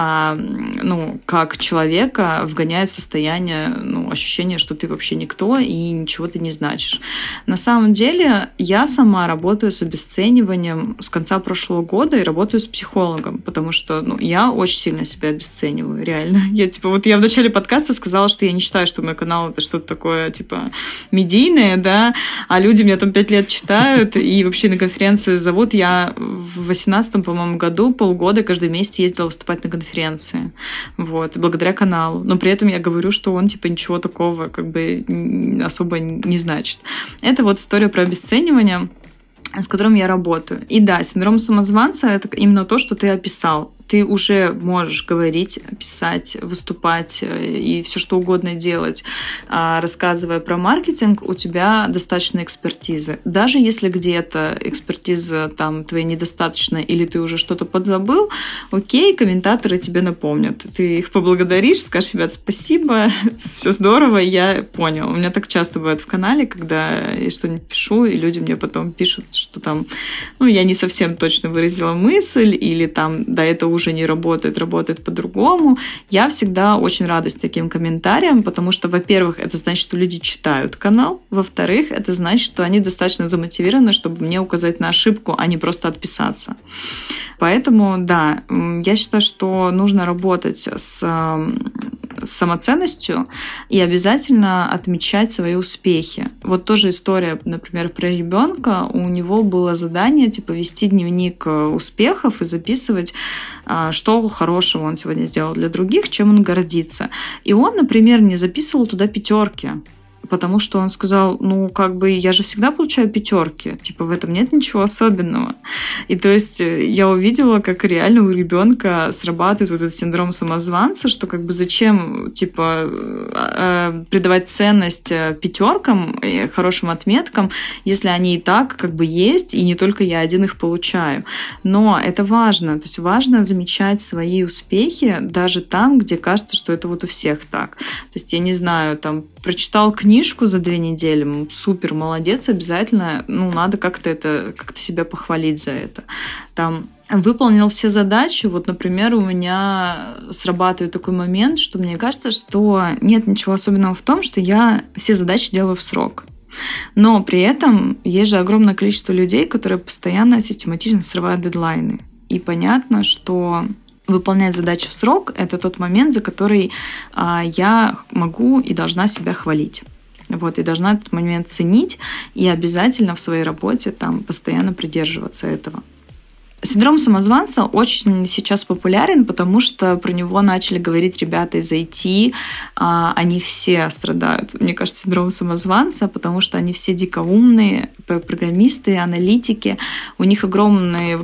как человека вгоняют в состояние ощущения, что ты вообще никто и ничего ты не значишь. На самом деле я сама работаю с обесцениванием с конца прошлого года и работаю с психологом, потому что я очень сильно себя обесцениваю, реально. Я я в начале подкаста сказала, что я не считаю, что мой канал — это что-то такое медийное, а люди меня 5 лет читают и вообще на конференции зовут. Я в 2018, по-моему, году полгода каждый месяц ездила выступать на конференции. Благодаря каналу. Но при этом я говорю, что он ничего такого особо не значит. Это история про обесценивание. с которым я работаю. И да, синдром самозванца – это именно то, что ты описал. Ты уже можешь говорить, писать, выступать и все что угодно делать, рассказывая про маркетинг, у тебя достаточно экспертизы. Даже если где-то экспертиза там твоей недостаточно или ты уже что-то подзабыл, окей, комментаторы тебе напомнят. Ты их поблагодаришь, скажешь: ребят, спасибо, все здорово, я понял. У меня так часто бывает в канале, когда я что-нибудь пишу, и люди мне потом пишут, что там, я не совсем точно выразила мысль, или там, да, это уже не работает, работает по-другому. Я всегда очень радуюсь таким комментариям, потому что, во-первых, это значит, что люди читают канал, во-вторых, это значит, что они достаточно замотивированы, чтобы мне указать на ошибку, а не просто отписаться. Поэтому, да, я считаю, что нужно работать с самоценностью и обязательно отмечать свои успехи. Вот тоже история, например, про ребенка. У него было задание вести дневник успехов и записывать, что хорошего он сегодня сделал для других, чем он гордится. И он, например, не записывал туда 5, потому что он сказал: я же всегда получаю 5, в этом нет ничего особенного. И то есть я увидела, как реально у ребенка срабатывает вот этот синдром самозванца, что зачем придавать ценность 5 и хорошим отметкам, если они и так есть, и не только я один их получаю. Но это важно, то есть важно замечать свои успехи даже там, где кажется, что это вот у всех так. То есть я не знаю, прочитал книжку за 2 недели, супер, молодец, обязательно, надо как-то себя похвалить за это. Выполнил все задачи. Вот, например, у меня срабатывает такой момент, что мне кажется, что нет ничего особенного в том, что я все задачи делаю в срок. Но при этом есть же огромное количество людей, которые постоянно систематично срывают дедлайны. И понятно, что выполнять задачи в срок – это тот момент, за который я могу и должна себя хвалить. И должна этот момент ценить и обязательно в своей работе постоянно придерживаться этого. Синдром самозванца очень сейчас популярен, потому что про него начали говорить ребята из IT. Они все страдают, мне кажется, синдромом самозванца, потому что они все дико умные, программисты, аналитики. У них огромные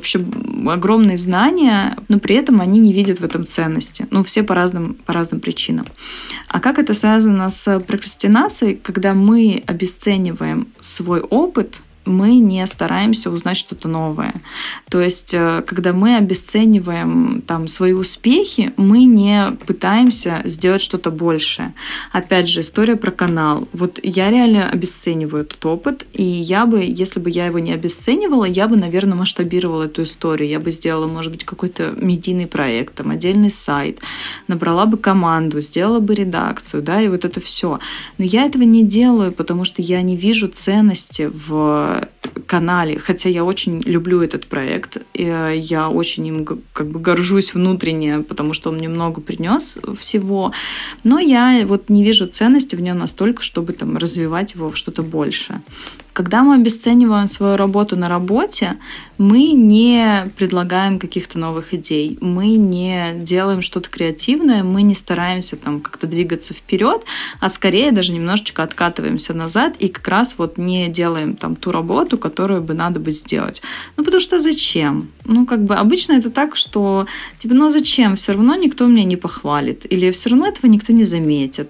знания, но при этом они не видят в этом ценности. Все по разным причинам. А как это связано с прокрастинацией? Когда мы обесцениваем свой опыт, мы не стараемся узнать что-то новое. То есть, когда мы обесцениваем свои успехи, мы не пытаемся сделать что-то большее. Опять же, история про канал. Вот я реально обесцениваю этот опыт, и если бы я его не обесценивала, я бы, наверное, масштабировала эту историю. Я бы сделала, может быть, какой-то медийный проект, отдельный сайт, набрала бы команду, сделала бы редакцию, и вот это все. Но я этого не делаю, потому что я не вижу ценности в канале, хотя я очень люблю этот проект, и я очень им горжусь внутренне, потому что он мне много принес всего, но я не вижу ценности в нем настолько, чтобы развивать его в что-то большее. Когда мы обесцениваем свою работу на работе, мы не предлагаем каких-то новых идей, мы не делаем что-то креативное, мы не стараемся как-то двигаться вперед, а скорее даже немножечко откатываемся назад и как раз не делаем ту работу, которую бы надо бы сделать. Потому что зачем? Обычно это так, что зачем? Все равно никто меня не похвалит, или все равно этого никто не заметит,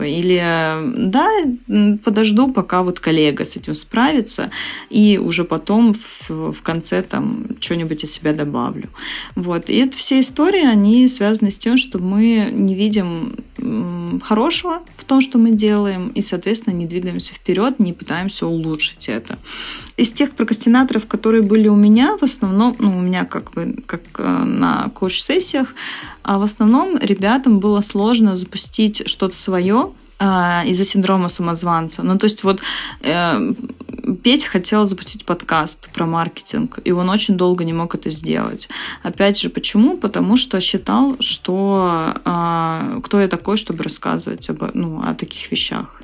или подожду, пока коллега с этим справится, и уже потом в конце что-нибудь из себя добавлю. И это все истории, они связаны с тем, что мы не видим хорошего в том, что мы делаем, и, соответственно, не двигаемся вперед, не пытаемся улучшить это. Из тех прокрастинаторов, которые были у меня, в основном, у меня как на коуч-сессиях, а в основном ребятам было сложно запустить что-то свое, из-за синдрома самозванца. То есть Петя хотел запустить подкаст про маркетинг, и он очень долго не мог это сделать. Опять же, почему? Потому что считал, что кто я такой, чтобы рассказывать о таких вещах.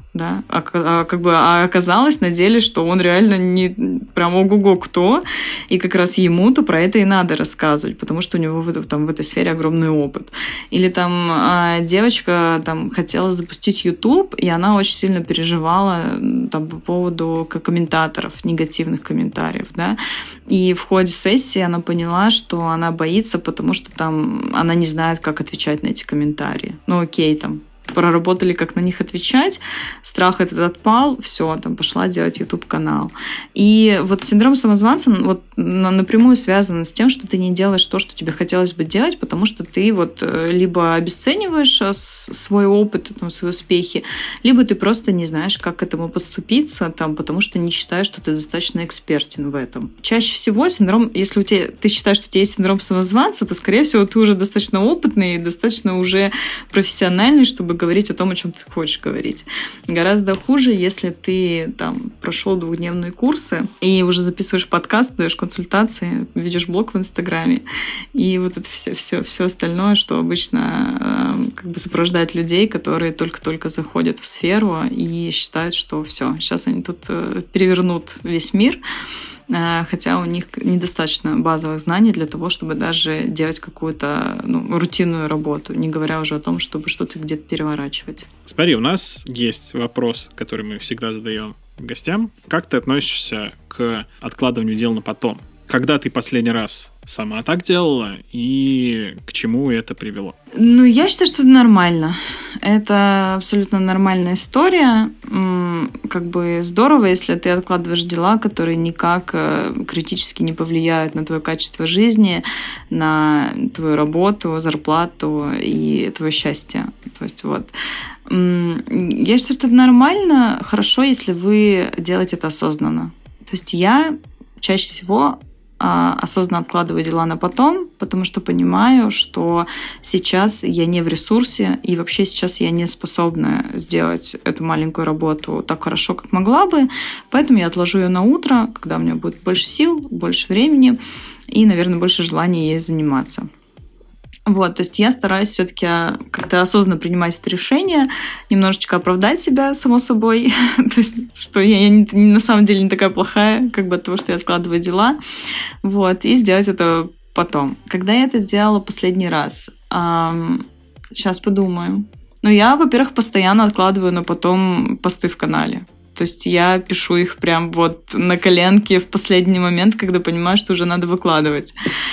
да, а оказалось на деле, что он реально не прям ого-го кто, и как раз ему-то про это и надо рассказывать, потому что у него в этой сфере огромный опыт. Или там девочка там хотела запустить YouTube, и она очень сильно переживала там по поводу комментаторов, негативных комментариев, да, и в ходе сессии она поняла, что она боится, потому что там она не знает, как отвечать на эти комментарии. Ну окей, там проработали, как на них отвечать, страх этот отпал, все, там пошла делать YouTube-канал. И вот синдром самозванца вот напрямую связан с тем, что ты не делаешь то, что тебе хотелось бы делать, потому что ты вот либо обесцениваешь свой опыт, там, свои успехи, либо ты просто не знаешь, как к этому подступиться, там, потому что не считаешь, что ты достаточно экспертен в этом. Чаще всего синдром, если ты считаешь, что у тебя есть синдром самозванца, то, скорее всего, ты уже достаточно опытный и достаточно уже профессиональный, чтобы говорить о том, о чем ты хочешь говорить. Гораздо хуже, если ты там прошел 2-дневные курсы и уже записываешь подкаст, даешь консультации, ведешь блог в Инстаграме, и вот это все остальное, что обычно как бы сопровождает людей, которые только-только заходят в сферу и считают, что все, сейчас они тут перевернут весь мир, хотя у них недостаточно базовых знаний для того, чтобы даже делать какую-то рутинную работу, не говоря уже о том, чтобы что-то где-то переворачивать. Смотри, у нас есть вопрос, который мы всегда задаем гостям. Как ты относишься к откладыванию дел на потом? Когда ты последний раз сама так делала и к чему это привело? Я считаю, что это нормально. Это абсолютно нормальная история. Как бы здорово, если ты откладываешь дела, которые никак критически не повлияют на твое качество жизни, на твою работу, зарплату и твое счастье. То есть вот. Я считаю, что это нормально. Хорошо, если вы делаете это осознанно. То есть я чаще всего осознанно откладываю дела на потом, потому что понимаю, что сейчас я не в ресурсе, и вообще сейчас я не способна сделать эту маленькую работу так хорошо, как могла бы, поэтому я отложу ее на утро, когда у меня будет больше сил, больше времени и, наверное, больше желания ей заниматься. Вот, то есть я стараюсь все-таки как-то осознанно принимать это решение, немножечко оправдать себя, само собой, то есть, что я на самом деле не такая плохая, как бы от того, что я откладываю дела, вот, и сделать это потом. Когда я это делала последний раз? Сейчас подумаю. Я, во-первых, постоянно откладываю на потом посты в канале. То есть я пишу их прям вот на коленке в последний момент, когда понимаю, что уже надо выкладывать.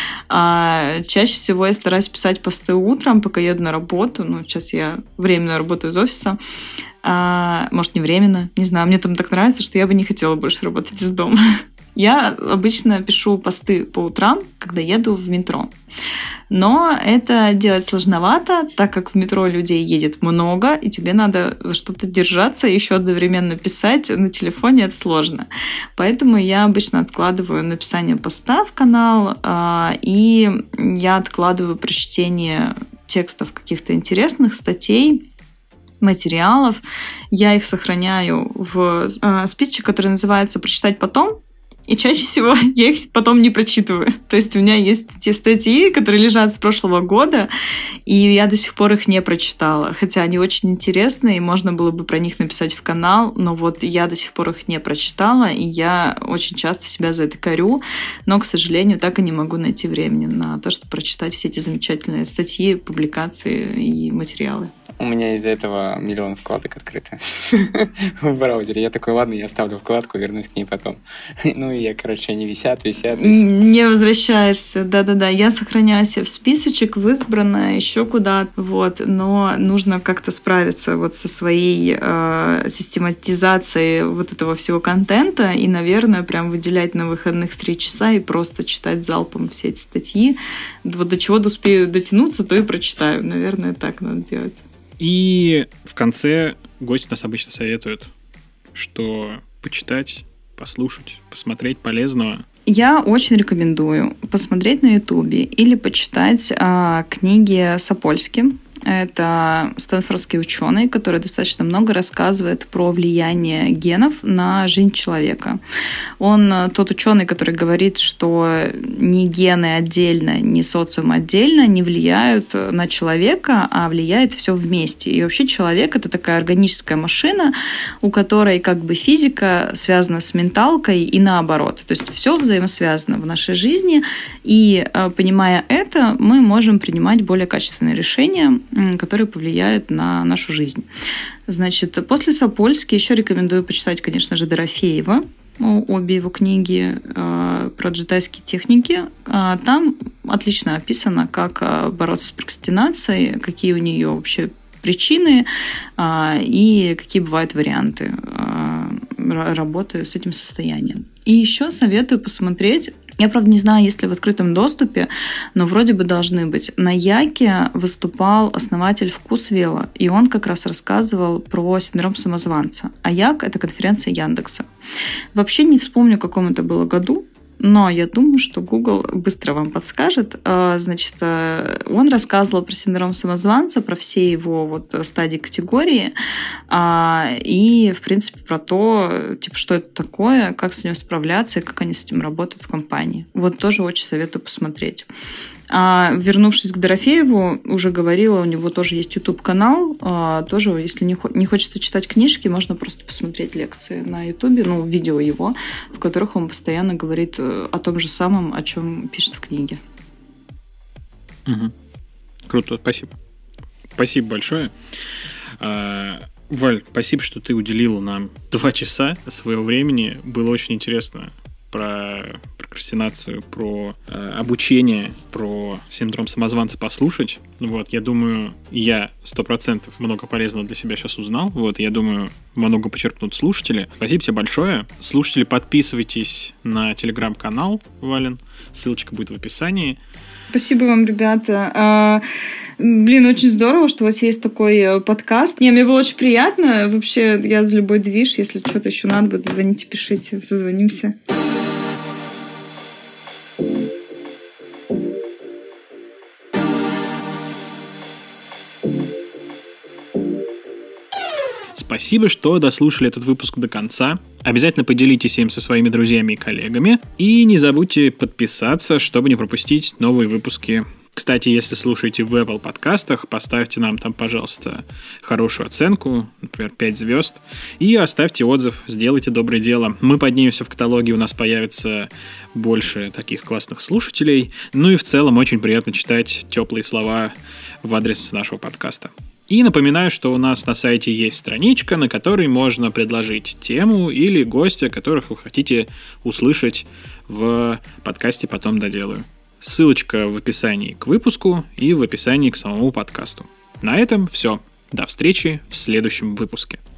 Чаще всего я стараюсь писать посты утром, пока еду на работу. Сейчас я временно работаю из офиса. Может, не временно, не знаю. Мне там так нравится, что я бы не хотела больше работать из дома. Я обычно пишу посты по утрам, когда еду в метро. Но это делать сложновато, так как в метро людей едет много, и тебе надо за что-то держаться, еще одновременно писать на телефоне это сложно. Поэтому я обычно откладываю написание поста в канал, и я откладываю прочтение текстов каких-то интересных статей, материалов. Я их сохраняю в списочек, который называется «Прочитать потом». И чаще всего я их потом не прочитываю. То есть у меня есть те статьи, которые лежат с прошлого года, и я до сих пор их не прочитала. Хотя они очень интересные, и можно было бы про них написать в канал, но вот я до сих пор их не прочитала, и я очень часто себя за это корю, но, к сожалению, так и не могу найти времени на то, чтобы прочитать все эти замечательные статьи, публикации и материалы. У меня из-за этого миллион вкладок открыто в браузере. Я такой, ладно, я оставлю вкладку, вернусь к ней потом. И я, они висят. Не возвращаешься, да-да-да. Я сохраняю себе в списочек, в избранное, еще куда-то, вот. Но нужно как-то справиться вот со своей систематизацией вот этого всего контента и, наверное, прям выделять на выходных 3 часа и просто читать залпом все эти статьи. Вот до чего успею дотянуться, то и прочитаю. Наверное, так надо делать. И в конце гости нас обычно советуют, что почитать, послушать, посмотреть полезного. Я очень рекомендую посмотреть на Ютубе или почитать книги Сапольски. Это стэнфордский ученый, который достаточно много рассказывает про влияние генов на жизнь человека. Он тот ученый, который говорит, что ни гены отдельно, ни социум отдельно не влияют на человека, а влияет все вместе. И вообще человек – это такая органическая машина, у которой как бы физика связана с менталкой и наоборот. То есть все взаимосвязано в нашей жизни, и понимая это, мы можем принимать более качественные решения, которые повлияют на нашу жизнь. Значит, после Сапольски еще рекомендую почитать, конечно же, Дорофеева, обе его книги про джедайские техники. Там отлично описано, как бороться с прокрастинацией, какие у нее вообще причины и какие бывают варианты работы с этим состоянием. И еще советую посмотреть, я, правда, не знаю, есть ли в открытом доступе, но вроде бы должны быть. На Яке выступал основатель Вкусвилла, и он как раз рассказывал про синдром самозванца. А Як – это конференция Яндекса. Вообще не вспомню, в каком это было году, но я думаю, что Google быстро вам подскажет. Значит, он рассказывал про синдром самозванца, про все его стадии категории и, в принципе, про то, типа, что это такое, как с ним справляться и как они с этим работают в компании. Тоже очень советую посмотреть. Вернувшись к Дорофееву, уже говорила, у него тоже есть YouTube-канал. Тоже, если не хочется читать книжки, можно просто посмотреть лекции на YouTube, видео его, в которых он постоянно говорит о том же самом, о чем пишет в книге. Угу. Круто, спасибо. Спасибо большое. Валь, спасибо, что ты уделила нам 2 часа своего времени. Было очень интересно про прокрастинацию, про обучение, про синдром самозванца послушать. Я думаю, я 100% много полезного для себя сейчас узнал. Я думаю, много почерпнут слушатели. Спасибо тебе большое. Слушатели, подписывайтесь на телеграм-канал Вален. Ссылочка будет в описании. Спасибо вам, ребята. Очень здорово, что у вас есть такой подкаст. Мне было очень приятно. Вообще, я за любой движ. Если что-то еще надо будет, звоните, пишите. Созвонимся. Спасибо, что дослушали этот выпуск до конца. Обязательно поделитесь им со своими друзьями и коллегами. И не забудьте подписаться, чтобы не пропустить новые выпуски. Кстати, если слушаете в Apple подкастах, поставьте нам там, пожалуйста, хорошую оценку, например, 5 звезд, и оставьте отзыв, сделайте доброе дело. Мы поднимемся в каталоге, у нас появится больше таких классных слушателей. И в целом очень приятно читать теплые слова в адрес нашего подкаста. И напоминаю, что у нас на сайте есть страничка, на которой можно предложить тему или гостя, которых вы хотите услышать в подкасте «Потом доделаю». Ссылочка в описании к выпуску и в описании к самому подкасту. На этом все. До встречи в следующем выпуске.